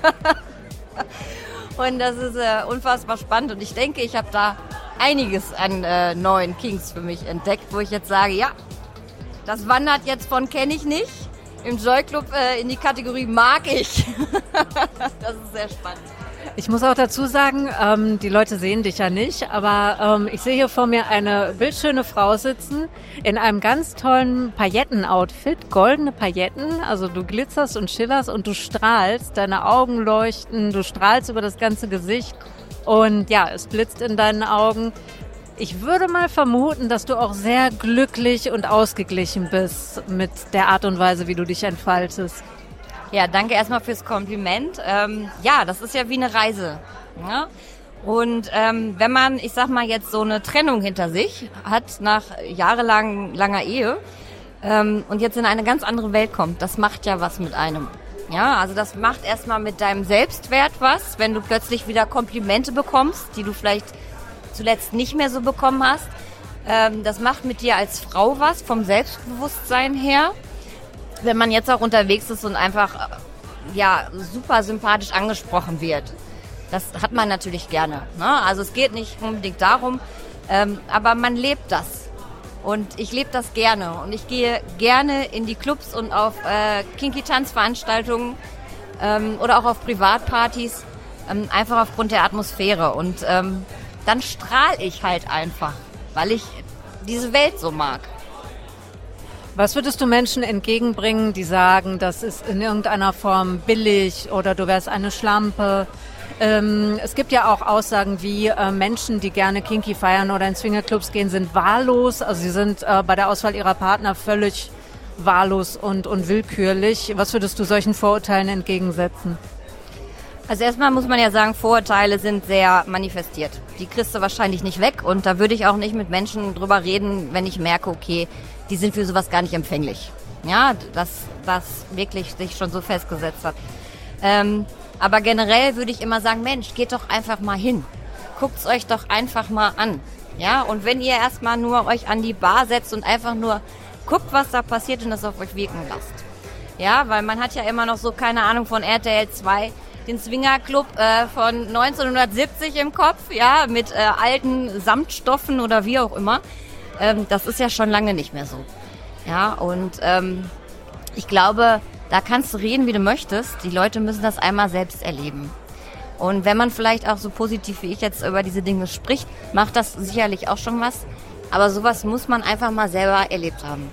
Und das ist äh, unfassbar spannend. Und ich denke, ich habe da einiges an äh, neuen Kings für mich entdeckt, wo ich jetzt sage, ja, das wandert jetzt von kenne ich nicht im Joy Club äh, in die Kategorie mag ich. Das ist sehr spannend. Ich muss auch dazu sagen, ähm, die Leute sehen dich ja nicht, aber ähm, ich sehe hier vor mir eine bildschöne Frau sitzen in einem ganz tollen Pailletten-Outfit, goldene Pailletten, also du glitzerst und schillerst und du strahlst, deine Augen leuchten, du strahlst über das ganze Gesicht und ja, es blitzt in deinen Augen. Ich würde mal vermuten, dass du auch sehr glücklich und ausgeglichen bist mit der Art und Weise, wie du dich entfaltest. Ja, danke erstmal fürs Kompliment. Ähm, ja, das ist ja wie eine Reise. Ja? Und ähm, wenn man, ich sag mal jetzt so eine Trennung hinter sich hat nach jahrelang langer Ehe, ähm, und jetzt in eine ganz andere Welt kommt, das macht ja was mit einem. Ja, also das macht erstmal mit deinem Selbstwert was, wenn du plötzlich wieder Komplimente bekommst, die du vielleicht zuletzt nicht mehr so bekommen hast. Ähm, das macht mit dir als Frau was, vom Selbstbewusstsein her. Wenn man jetzt auch unterwegs ist und einfach ja super sympathisch angesprochen wird. Das hat man natürlich gerne. Ne? Also es geht nicht unbedingt darum, ähm, aber man lebt das. Und ich lebe das gerne. Und ich gehe gerne in die Clubs und auf äh, Kinky-Tanzveranstaltungen ähm, oder auch auf Privatpartys, ähm, einfach aufgrund der Atmosphäre. Und ähm, dann strahle ich halt einfach, weil ich diese Welt so mag. Was würdest du Menschen entgegenbringen, die sagen, das ist in irgendeiner Form billig oder du wärst eine Schlampe? Ähm, es gibt ja auch Aussagen wie äh, Menschen, die gerne Kinky feiern oder in Swingerclubs gehen, sind wahllos. Also sie sind äh, bei der Auswahl ihrer Partner völlig wahllos und, und willkürlich. Was würdest du solchen Vorurteilen entgegensetzen? Also erstmal muss man ja sagen, Vorurteile sind sehr manifestiert. Die kriegst du wahrscheinlich nicht weg und da würde ich auch nicht mit Menschen drüber reden, wenn ich merke, okay, die sind für sowas gar nicht empfänglich. Ja, dass das wirklich sich schon so festgesetzt hat. Ähm, aber generell würde ich immer sagen, Mensch, geht doch einfach mal hin. Guckt's euch doch einfach mal an. Ja, und wenn ihr erstmal nur euch an die Bar setzt und einfach nur guckt, was da passiert und das auf euch wirken lasst. Ja, weil man hat ja immer noch so, keine Ahnung, von R T L zwei den Swingerclub äh, von neunzehnhundertsiebzig im Kopf, ja, mit äh, alten Samtstoffen oder wie auch immer. Ähm, das ist ja schon lange nicht mehr so. Ja, und ähm, ich glaube, da kannst du reden, wie du möchtest. Die Leute müssen das einmal selbst erleben. Und wenn man vielleicht auch so positiv wie ich jetzt über diese Dinge spricht, macht das sicherlich auch schon was. Aber sowas muss man einfach mal selber erlebt haben.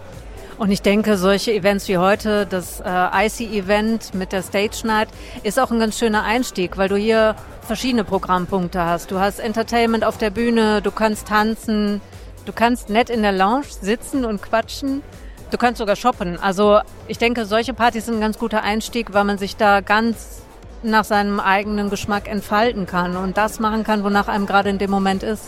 Und ich denke, solche Events wie heute, das äh, Icy-Event mit der Stage Night, ist auch ein ganz schöner Einstieg, weil du hier verschiedene Programmpunkte hast. Du hast Entertainment auf der Bühne, du kannst tanzen, du kannst nett in der Lounge sitzen und quatschen. Du kannst sogar shoppen. Also ich denke, solche Partys sind ein ganz guter Einstieg, weil man sich da ganz nach seinem eigenen Geschmack entfalten kann und das machen kann, wonach einem gerade in dem Moment ist.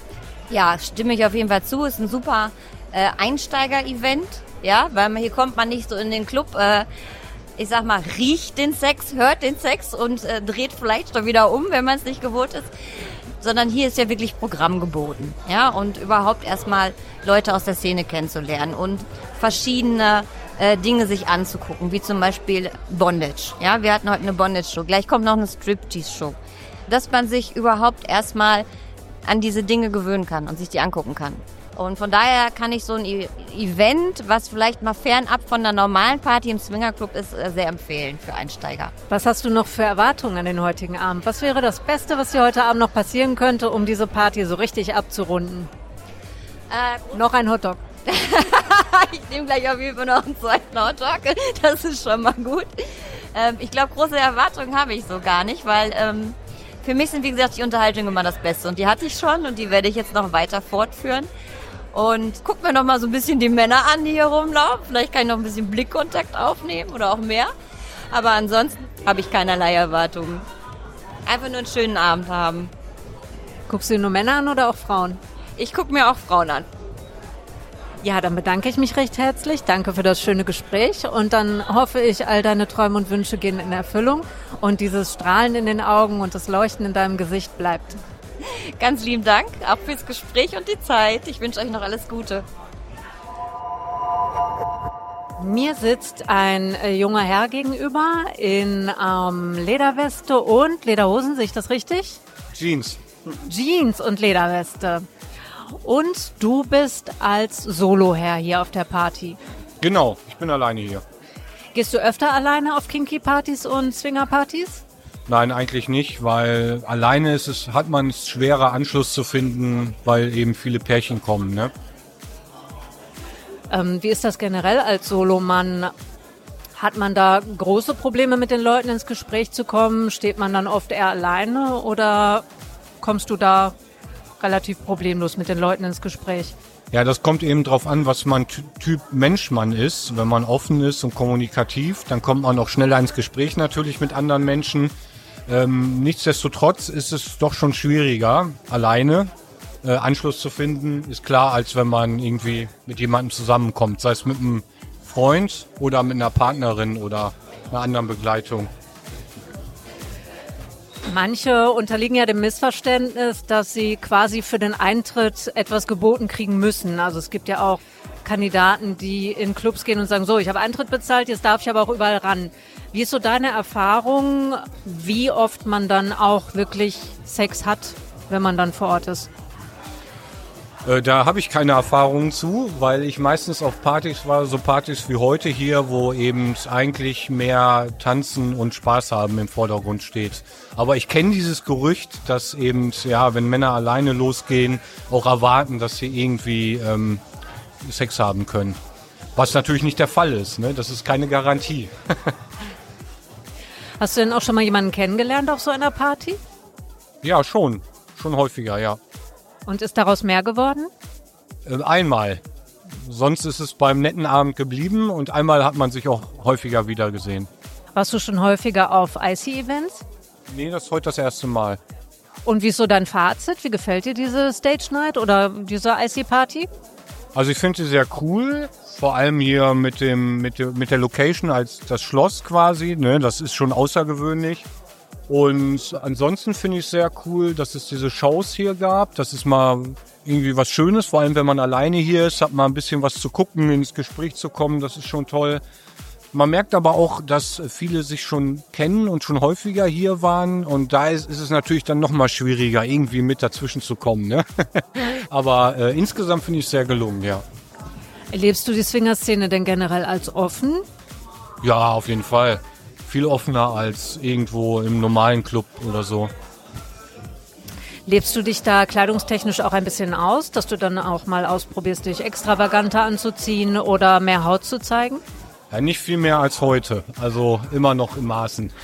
Ja, stimme ich auf jeden Fall zu. Ist ein super äh, Einsteiger-Event, ja, weil man, hier kommt man nicht so in den Club, äh, ich sag mal, riecht den Sex, hört den Sex und äh, dreht vielleicht schon wieder um, wenn man es nicht gewohnt ist. Sondern hier ist ja wirklich Programm geboten, ja, und überhaupt erstmal Leute aus der Szene kennenzulernen und verschiedene äh, Dinge sich anzugucken, wie zum Beispiel Bondage, ja, wir hatten heute eine Bondage-Show, gleich kommt noch eine Striptease-Show, dass man sich überhaupt erstmal an diese Dinge gewöhnen kann und sich die angucken kann. Und von daher kann ich so ein e- Event, was vielleicht mal fernab von der normalen Party im Swingerclub ist, sehr empfehlen für Einsteiger. Was hast du noch für Erwartungen an den heutigen Abend? Was wäre das Beste, was dir heute Abend noch passieren könnte, um diese Party so richtig abzurunden? Äh, noch ein Hotdog. Ich nehme gleich auf jeden Fall noch einen zweiten Hotdog. Das ist schon mal gut. Ähm, ich glaube, große Erwartungen habe ich so gar nicht, weil ähm, für mich sind, wie gesagt, die Unterhaltung immer das Beste. Und die hatte ich schon und die werde ich jetzt noch weiter fortführen. Und guck mir noch mal so ein bisschen die Männer an, die hier rumlaufen. Vielleicht kann ich noch ein bisschen Blickkontakt aufnehmen oder auch mehr. Aber ansonsten habe ich keinerlei Erwartungen. Einfach nur einen schönen Abend haben. Guckst du nur Männer an oder auch Frauen? Ich gucke mir auch Frauen an. Ja, dann bedanke ich mich recht herzlich. Danke für das schöne Gespräch. Und dann hoffe ich, all deine Träume und Wünsche gehen in Erfüllung. Und dieses Strahlen in den Augen und das Leuchten in deinem Gesicht bleibt. Ganz lieben Dank, auch fürs Gespräch und die Zeit. Ich wünsche euch noch alles Gute. Mir sitzt ein äh, junger Herr gegenüber in ähm, Lederweste und Lederhosen, sehe ich das richtig? Jeans. Jeans und Lederweste. Und du bist als Soloherr hier auf der Party. Genau, ich bin alleine hier. Gehst du öfter alleine auf Kinky-Partys und Swinger-Partys? Nein, eigentlich nicht, weil alleine ist es, hat man es schwerer, Anschluss zu finden, weil eben viele Pärchen kommen, ne? Ähm, wie ist das generell als Solomann? Hat man da große Probleme mit den Leuten ins Gespräch zu kommen? Steht man dann oft eher alleine oder kommst du da relativ problemlos mit den Leuten ins Gespräch? Ja, das kommt eben drauf an, was man Typ Mensch man ist. Wenn man offen ist und kommunikativ, dann kommt man auch schneller ins Gespräch natürlich mit anderen Menschen. Ähm, nichtsdestotrotz ist es doch schon schwieriger, alleine. äh, Anschluss zu finden, ist klar, als wenn man irgendwie mit jemandem zusammenkommt, sei es mit einem Freund oder mit einer Partnerin oder einer anderen Begleitung. Manche unterliegen ja dem Missverständnis, dass sie quasi für den Eintritt etwas geboten kriegen müssen. Also es gibt ja auch Kandidaten, die in Clubs gehen und sagen, so, ich habe Eintritt bezahlt, jetzt darf ich aber auch überall ran. Wie ist so deine Erfahrung, wie oft man dann auch wirklich Sex hat, wenn man dann vor Ort ist? Da habe ich keine Erfahrungen zu, weil ich meistens auf Partys war, so Partys wie heute hier, wo eben eigentlich mehr Tanzen und Spaß haben im Vordergrund steht. Aber ich kenne dieses Gerücht, dass eben, ja, wenn Männer alleine losgehen, auch erwarten, dass sie irgendwie ähm, Sex haben können. Was natürlich nicht der Fall ist, ne? Das ist keine Garantie. Hast du denn auch schon mal jemanden kennengelernt auf so einer Party? Ja, schon. Schon häufiger, ja. Und ist daraus mehr geworden? Einmal. Sonst ist es beim netten Abend geblieben und einmal hat man sich auch häufiger wieder gesehen. Warst du schon häufiger auf I C-Events? Nee, das ist heute das erste Mal. Und wie ist so dein Fazit? Wie gefällt dir diese Stage Night oder diese I C-Party? Also ich finde sie sehr cool, vor allem hier mit dem mit der, mit der Location als das Schloss quasi, ne, das ist schon außergewöhnlich. Und ansonsten finde ich es sehr cool, dass es diese Shows hier gab. Das ist mal irgendwie was Schönes, vor allem wenn man alleine hier ist, hat man ein bisschen was zu gucken, ins Gespräch zu kommen, das ist schon toll. Man merkt aber auch, dass viele sich schon kennen und schon häufiger hier waren und da ist, ist es natürlich dann nochmal schwieriger, irgendwie mit dazwischen zu kommen. Ne? Aber äh, insgesamt finde ich es sehr gelungen, ja. Erlebst du die Swinger-Szene denn generell als offen? Ja, auf jeden Fall. Viel offener als irgendwo im normalen Club oder so. Lebst du dich da kleidungstechnisch auch ein bisschen aus, dass du dann auch mal ausprobierst, dich extravaganter anzuziehen oder mehr Haut zu zeigen? Ja, nicht viel mehr als heute, also immer noch in Maßen.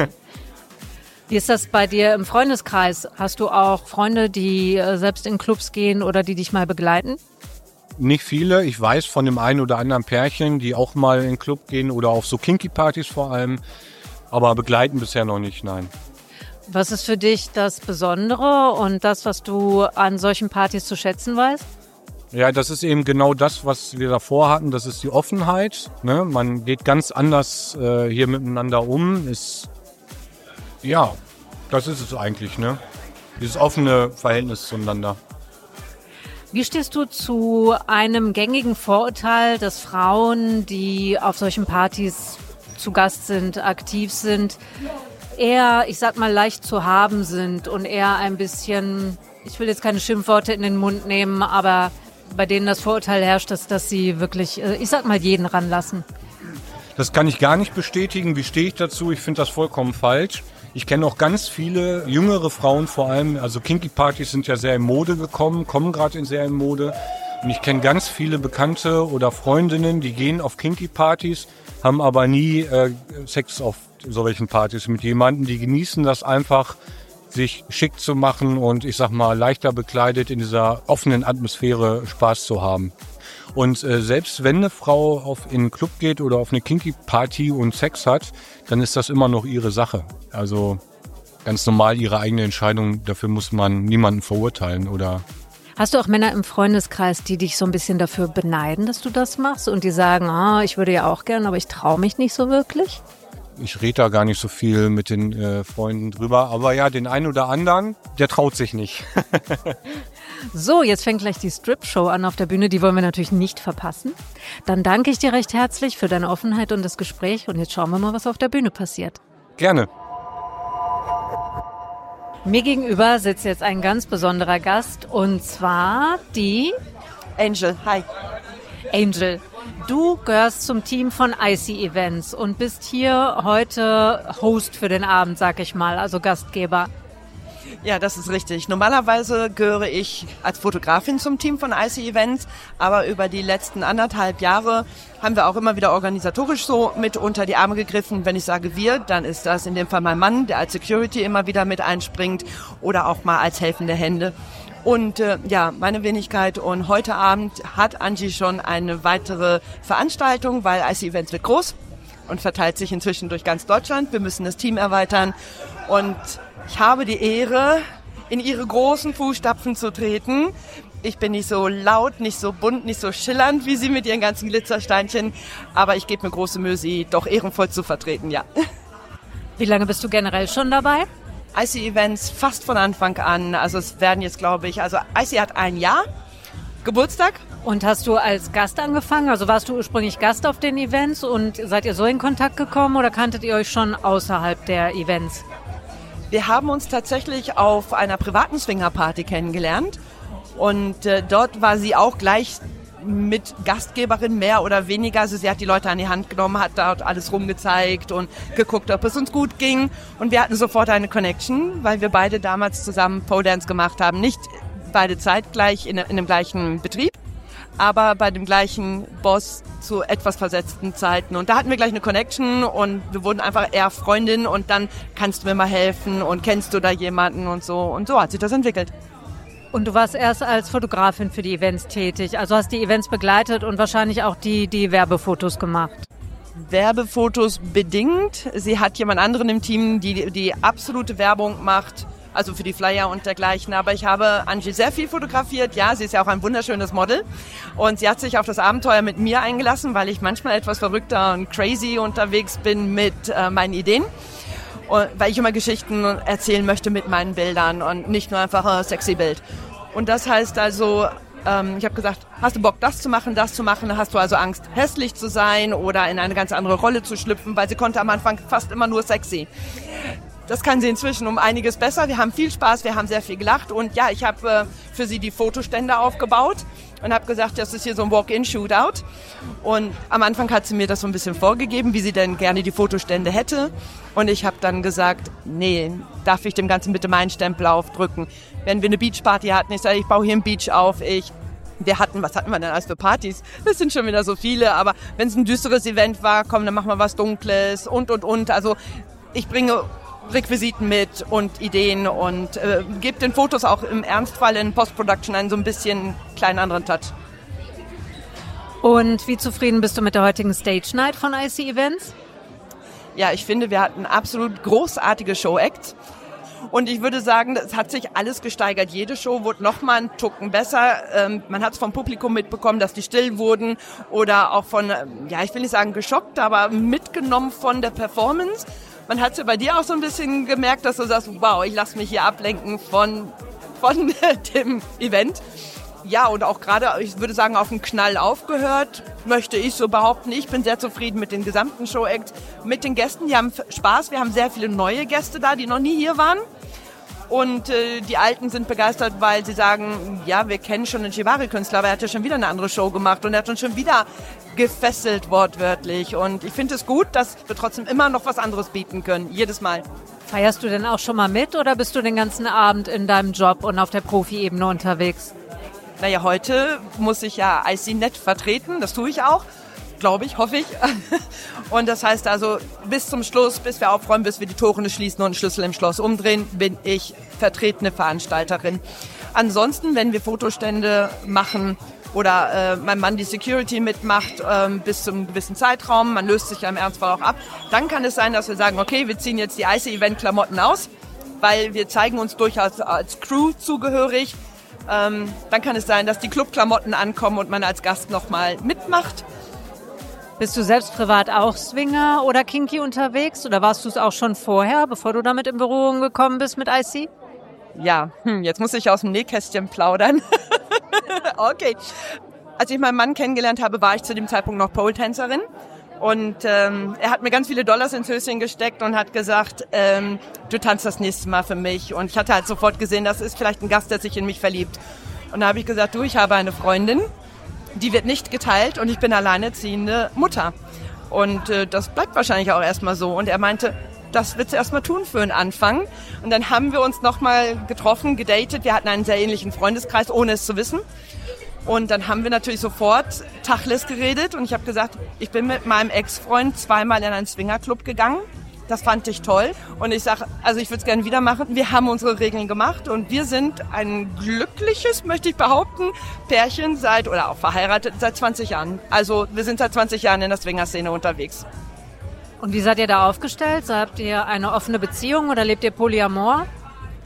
Wie ist das bei dir im Freundeskreis? Hast du auch Freunde, die äh, selbst in Clubs gehen oder die dich mal begleiten? Nicht viele. Ich weiß von dem einen oder anderen Pärchen, die auch mal in den Club gehen oder auf so Kinky-Partys vor allem. Aber begleiten bisher noch nicht, nein. Was ist für dich das Besondere und das, was du an solchen Partys zu schätzen weißt? Ja, das ist eben genau das, was wir davor hatten. Das ist die Offenheit. Ne? Man geht ganz anders äh, hier miteinander um. Ist, ja, das ist es eigentlich. Ne? Dieses offene Verhältnis zueinander. Wie stehst du zu einem gängigen Vorurteil, dass Frauen, die auf solchen Partys zu Gast sind, aktiv sind, eher, ich sag mal, leicht zu haben sind und eher ein bisschen, ich will jetzt keine Schimpfworte in den Mund nehmen, aber bei denen das Vorurteil herrscht, dass, dass sie wirklich, ich sag mal, jeden ranlassen? Das kann ich gar nicht bestätigen. Wie stehe ich dazu? Ich finde das vollkommen falsch. Ich kenne auch ganz viele jüngere Frauen vor allem, also Kinky-Partys sind ja sehr in Mode gekommen, kommen gerade in sehr in Mode. Und ich kenne ganz viele Bekannte oder Freundinnen, die gehen auf Kinky-Partys, haben aber nie äh, Sex auf solchen Partys mit jemandem. Die genießen das einfach, sich schick zu machen und ich sag mal leichter bekleidet in dieser offenen Atmosphäre Spaß zu haben. Und äh, selbst wenn eine Frau auf in einen Club geht oder auf eine Kinky-Party und Sex hat, dann ist das immer noch ihre Sache. Also ganz normal ihre eigene Entscheidung, dafür muss man niemanden verurteilen oder... Hast du auch Männer im Freundeskreis, die dich so ein bisschen dafür beneiden, dass du das machst und die sagen, ah, ich würde ja auch gern, aber ich traue mich nicht so wirklich? Ich rede da gar nicht so viel mit den äh, Freunden drüber, aber ja, den einen oder anderen, der traut sich nicht. So, jetzt fängt gleich die Strip-Show an auf der Bühne, die wollen wir natürlich nicht verpassen. Dann danke ich dir recht herzlich für deine Offenheit und das Gespräch und jetzt schauen wir mal, was auf der Bühne passiert. Gerne. Mir gegenüber sitzt jetzt ein ganz besonderer Gast und zwar die Angel. Hi. Angel, du gehörst zum Team von I C Events und bist hier heute Host für den Abend, sag ich mal, also Gastgeber. Ja, das ist richtig. Normalerweise gehöre ich als Fotografin zum Team von I C Events, aber über die letzten anderthalb Jahre haben wir auch immer wieder organisatorisch so mit unter die Arme gegriffen. Wenn ich sage wir, dann ist das in dem Fall mein Mann, der als Security immer wieder mit einspringt oder auch mal als helfende Hände. Und äh, ja, meine Wenigkeit. Und heute Abend hat Angie schon eine weitere Veranstaltung, weil I C Events wird groß und verteilt sich inzwischen durch ganz Deutschland. Wir müssen das Team erweitern und ich habe die Ehre, in ihre großen Fußstapfen zu treten. Ich bin nicht so laut, nicht so bunt, nicht so schillernd wie sie mit ihren ganzen Glitzersteinchen, aber ich gebe mir große Mühe, sie doch ehrenvoll zu vertreten, ja. Wie lange bist du generell schon dabei? I C Events fast von Anfang an, also es werden jetzt, glaube ich, also I C hat ein Jahr Geburtstag. Und hast du als Gast angefangen? Also warst du ursprünglich Gast auf den Events und seid ihr so in Kontakt gekommen oder kanntet ihr euch schon außerhalb der Events? Wir haben uns tatsächlich auf einer privaten Swingerparty kennengelernt und äh, dort war sie auch gleich mit Gastgeberin mehr oder weniger. Also sie hat die Leute an die Hand genommen, hat dort alles rumgezeigt und geguckt, ob es uns gut ging. Und wir hatten sofort eine Connection, weil wir beide damals zusammen Pole Dance gemacht haben. Nicht beide zeitgleich in, in dem gleichen Betrieb, aber bei dem gleichen Boss zu etwas versetzten Zeiten. Und da hatten wir gleich eine Connection und wir wurden einfach eher Freundinnen und dann kannst du mir mal helfen und kennst du da jemanden und so. Und so hat sich das entwickelt. Und du warst erst als Fotografin für die Events tätig, also hast die Events begleitet und wahrscheinlich auch die, die Werbefotos gemacht. Werbefotos bedingt. Sie hat jemand anderen im Team, die die absolute Werbung macht, also für die Flyer und dergleichen. Aber ich habe Angie sehr viel fotografiert. Ja, sie ist ja auch ein wunderschönes Model. Und sie hat sich auf das Abenteuer mit mir eingelassen, weil ich manchmal etwas verrückter und crazy unterwegs bin mit äh, meinen Ideen. Und weil ich immer Geschichten erzählen möchte mit meinen Bildern und nicht nur einfach ein sexy Bild. Und das heißt also, ähm, ich habe gesagt, hast du Bock, das zu machen, das zu machen? Hast du also Angst, hässlich zu sein oder in eine ganz andere Rolle zu schlüpfen? Weil sie konnte am Anfang fast immer nur sexy. Das kann sie inzwischen um einiges besser. Wir haben viel Spaß, wir haben sehr viel gelacht. Und ja, ich habe äh, für sie die Fotostände aufgebaut und habe gesagt, das ist hier so ein Walk-in-Shootout. Und am Anfang hat sie mir das so ein bisschen vorgegeben, wie sie denn gerne die Fotostände hätte. Und ich habe dann gesagt, nee, darf ich dem Ganzen bitte meinen Stempel aufdrücken? Wenn wir eine Beachparty hatten, ich sage, ich baue hier ein Beach auf, ich... Wir hatten, was hatten wir denn alles für Partys? Das sind schon wieder so viele, aber wenn es ein düsteres Event war, komm, dann machen wir was Dunkles und, und, und. Also ich bringe Requisiten mit und Ideen und äh, gebe den Fotos auch im Ernstfall in Post-Production einen so ein bisschen kleinen anderen Touch. Und wie zufrieden bist du mit der heutigen Stage Night von I C Events? Ja, ich finde, wir hatten absolut großartige Show-Acts. Und ich würde sagen, es hat sich alles gesteigert. Jede Show wurde noch mal einen Tucken besser. Ähm, man hat es vom Publikum mitbekommen, dass die still wurden oder auch von, ja, ich will nicht sagen geschockt, aber mitgenommen von der Performance. Man hat es ja bei dir auch so ein bisschen gemerkt, dass du sagst, wow, ich lasse mich hier ablenken von, von dem Event. Ja, und auch gerade, ich würde sagen, auf den Knall aufgehört, möchte ich so behaupten. Ich bin sehr zufrieden mit den gesamten Show-Acts, mit den Gästen. Die haben Spaß. Wir haben sehr viele neue Gäste da, die noch nie hier waren. Und äh, die Alten sind begeistert, weil sie sagen, ja, wir kennen schon den Shibari-Künstler, aber er hat ja schon wieder eine andere Show gemacht und er hat uns schon wieder gefesselt, wortwörtlich. Und ich finde es gut, dass wir trotzdem immer noch was anderes bieten können, jedes Mal. Feierst du denn auch schon mal mit oder bist du den ganzen Abend in deinem Job und auf der Profi-Ebene unterwegs? Naja, heute muss ich ja I C Net vertreten, das tue ich auch, glaube ich, hoffe ich. Und das heißt also, bis zum Schluss, bis wir aufräumen, bis wir die Tore schließen und den Schlüssel im Schloss umdrehen, bin ich vertretene Veranstalterin. Ansonsten, wenn wir Fotostände machen oder äh, mein Mann die Security mitmacht äh, bis zu einem gewissen Zeitraum, man löst sich ja im Ernstfall auch ab, dann kann es sein, dass wir sagen, okay, wir ziehen jetzt die I C-Event-Klamotten aus, weil wir zeigen uns durchaus als Crew zugehörig. Ähm, dann kann es sein, dass die Clubklamotten ankommen und man als Gast nochmal mitmacht. Bist du selbst privat auch Swinger oder Kinky unterwegs oder warst du es auch schon vorher, bevor du damit in Berührung gekommen bist mit I C? Ja, hm, jetzt muss ich aus dem Nähkästchen plaudern. Okay. Als ich meinen Mann kennengelernt habe, war ich zu dem Zeitpunkt noch Pole-Tänzerin. Und ähm, er hat mir ganz viele Dollars ins Höschen gesteckt und hat gesagt, ähm, du tanzt das nächste Mal für mich. Und ich hatte halt sofort gesehen, das ist vielleicht ein Gast, der sich in mich verliebt. Und da habe ich gesagt, du, ich habe eine Freundin, die wird nicht geteilt und ich bin alleinerziehende Mutter. Und äh, das bleibt wahrscheinlich auch erstmal so. Und er meinte, das wird sie erstmal tun für einen Anfang. Und dann haben wir uns nochmal getroffen, gedatet. Wir hatten einen sehr ähnlichen Freundeskreis, ohne es zu wissen. Und dann haben wir natürlich sofort Tacheles geredet und ich habe gesagt, ich bin mit meinem Ex-Freund zweimal in einen Swingerclub gegangen. Das fand ich toll und ich sage, also ich würde es gerne wieder machen. Wir haben unsere Regeln gemacht und wir sind ein glückliches, möchte ich behaupten, Pärchen seit, oder auch verheiratet seit zwanzig Jahren. Also wir sind seit zwanzig Jahren in der Swinger-Szene unterwegs. Und wie seid ihr da aufgestellt? Habt ihr eine offene Beziehung oder lebt ihr Polyamor?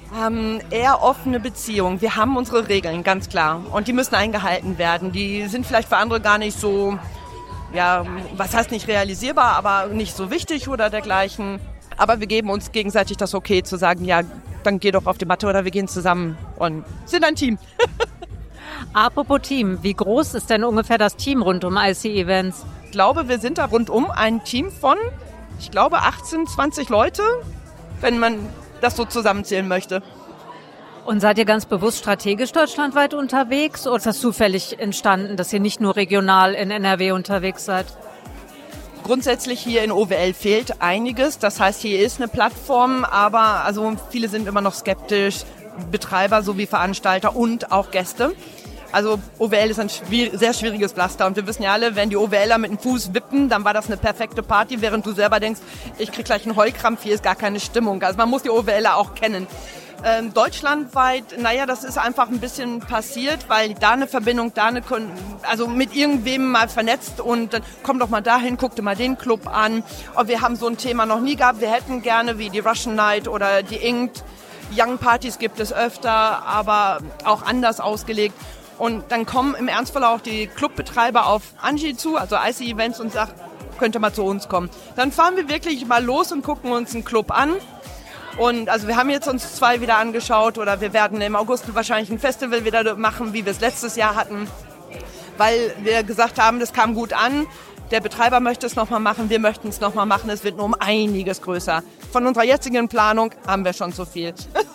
Ähm, eher offene Beziehung. Wir haben unsere Regeln, ganz klar. Und die müssen eingehalten werden. Die sind vielleicht für andere gar nicht so, ja, was heißt nicht realisierbar, aber nicht so wichtig oder dergleichen. Aber wir geben uns gegenseitig das Okay zu sagen, ja, dann geh doch auf die Matte oder wir gehen zusammen und sind ein Team. Apropos Team, wie groß ist denn ungefähr das Team rund um I C Events? Ich glaube, wir sind da rundum ein Team von, ich glaube, achtzehn, zwanzig Leute, wenn man das so zusammenzählen möchte. Und seid ihr ganz bewusst strategisch deutschlandweit unterwegs oder ist das zufällig entstanden, dass ihr nicht nur regional in N R W unterwegs seid? Grundsätzlich hier in O W L fehlt einiges. Das heißt, hier ist eine Plattform, aber also viele sind immer noch skeptisch, Betreiber sowie Veranstalter und auch Gäste. Also O W L ist ein schwier- sehr schwieriges Pflaster und wir wissen ja alle, wenn die OWLer mit dem Fuß wippen, dann war das eine perfekte Party, während du selber denkst, ich krieg gleich einen Heulkrampf, hier ist gar keine Stimmung. Also man muss die OWLer auch kennen. Ähm, deutschlandweit, naja, das ist einfach ein bisschen passiert, weil da eine Verbindung, da eine, Kon- also mit irgendwem mal vernetzt und dann komm doch mal dahin, guck dir mal den Club an. Und wir haben so ein Thema noch nie gehabt. Wir hätten gerne wie die Russian Night oder die Inked. Young Partys gibt es öfter, aber auch anders ausgelegt. Und dann kommen im Ernstfall auch die Clubbetreiber auf Angie zu, also I C Events, und sagt, könnt ihr mal zu uns kommen. Dann fahren wir wirklich mal los und gucken uns einen Club an. Und also wir haben jetzt uns zwei wieder angeschaut oder wir werden im August wahrscheinlich ein Festival wieder machen, wie wir es letztes Jahr hatten, weil wir gesagt haben, das kam gut an. Der Betreiber möchte es nochmal machen, wir möchten es nochmal machen. Es wird nur um einiges größer. Von unserer jetzigen Planung haben wir schon zu viel.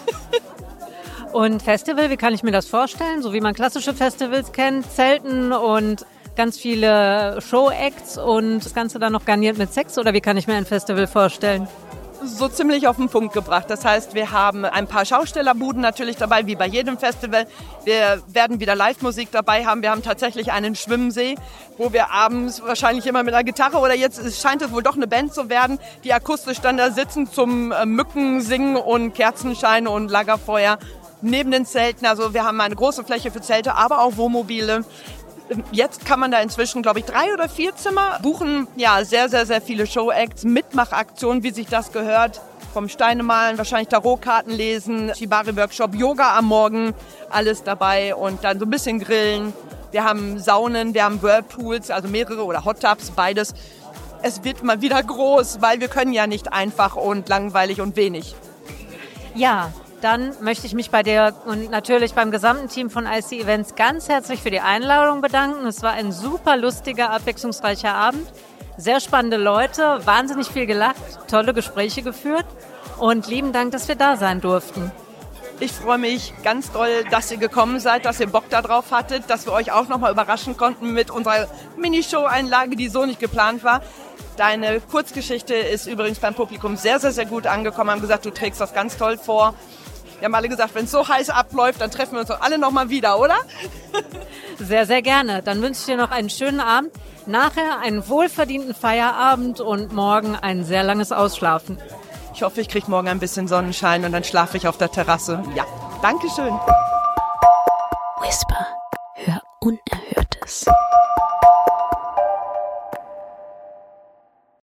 Und Festival, wie kann ich mir das vorstellen? So wie man klassische Festivals kennt, Zelten und ganz viele Show-Acts und das Ganze dann noch garniert mit Sex? Oder wie kann ich mir ein Festival vorstellen? So ziemlich auf den Punkt gebracht. Das heißt, wir haben ein paar Schaustellerbuden natürlich dabei, wie bei jedem Festival. Wir werden wieder Live-Musik dabei haben. Wir haben tatsächlich einen Schwimmsee, wo wir abends wahrscheinlich immer mit einer Gitarre oder jetzt scheint es wohl doch eine Band zu werden, die akustisch dann da sitzen zum Mücken singen und Kerzenschein und Lagerfeuer neben den Zelten. Also wir haben eine große Fläche für Zelte, aber auch Wohnmobile. Jetzt kann man da inzwischen, glaube ich, drei oder vier Zimmer buchen. Ja, sehr, sehr, sehr viele Show-Acts, Mitmachaktionen, wie sich das gehört. Vom Steinemalen, wahrscheinlich Tarotkarten lesen, Shibari-Workshop, Yoga am Morgen, alles dabei und dann so ein bisschen grillen. Wir haben Saunen, wir haben Whirlpools, also mehrere oder Hot Tubs, beides. Es wird mal wieder groß, weil wir können ja nicht einfach und langweilig und wenig. Ja, dann möchte ich mich bei dir und natürlich beim gesamten Team von I C Events ganz herzlich für die Einladung bedanken. Es war ein super lustiger, abwechslungsreicher Abend. Sehr spannende Leute, wahnsinnig viel gelacht, tolle Gespräche geführt und lieben Dank, dass wir da sein durften. Ich freue mich ganz doll, dass ihr gekommen seid, dass ihr Bock darauf hattet, dass wir euch auch nochmal überraschen konnten mit unserer Minishow-Einlage, die so nicht geplant war. Deine Kurzgeschichte ist übrigens beim Publikum sehr, sehr, sehr gut angekommen. Haben gesagt, du trägst das ganz toll vor. Wir haben alle gesagt, wenn es so heiß abläuft, dann treffen wir uns doch alle nochmal wieder, oder? Sehr, sehr gerne. Dann wünsche ich dir noch einen schönen Abend. Nachher einen wohlverdienten Feierabend und morgen ein sehr langes Ausschlafen. Ich hoffe, ich kriege morgen ein bisschen Sonnenschein und dann schlafe ich auf der Terrasse. Ja, Dankeschön. Whisper. Hör Unerhörtes.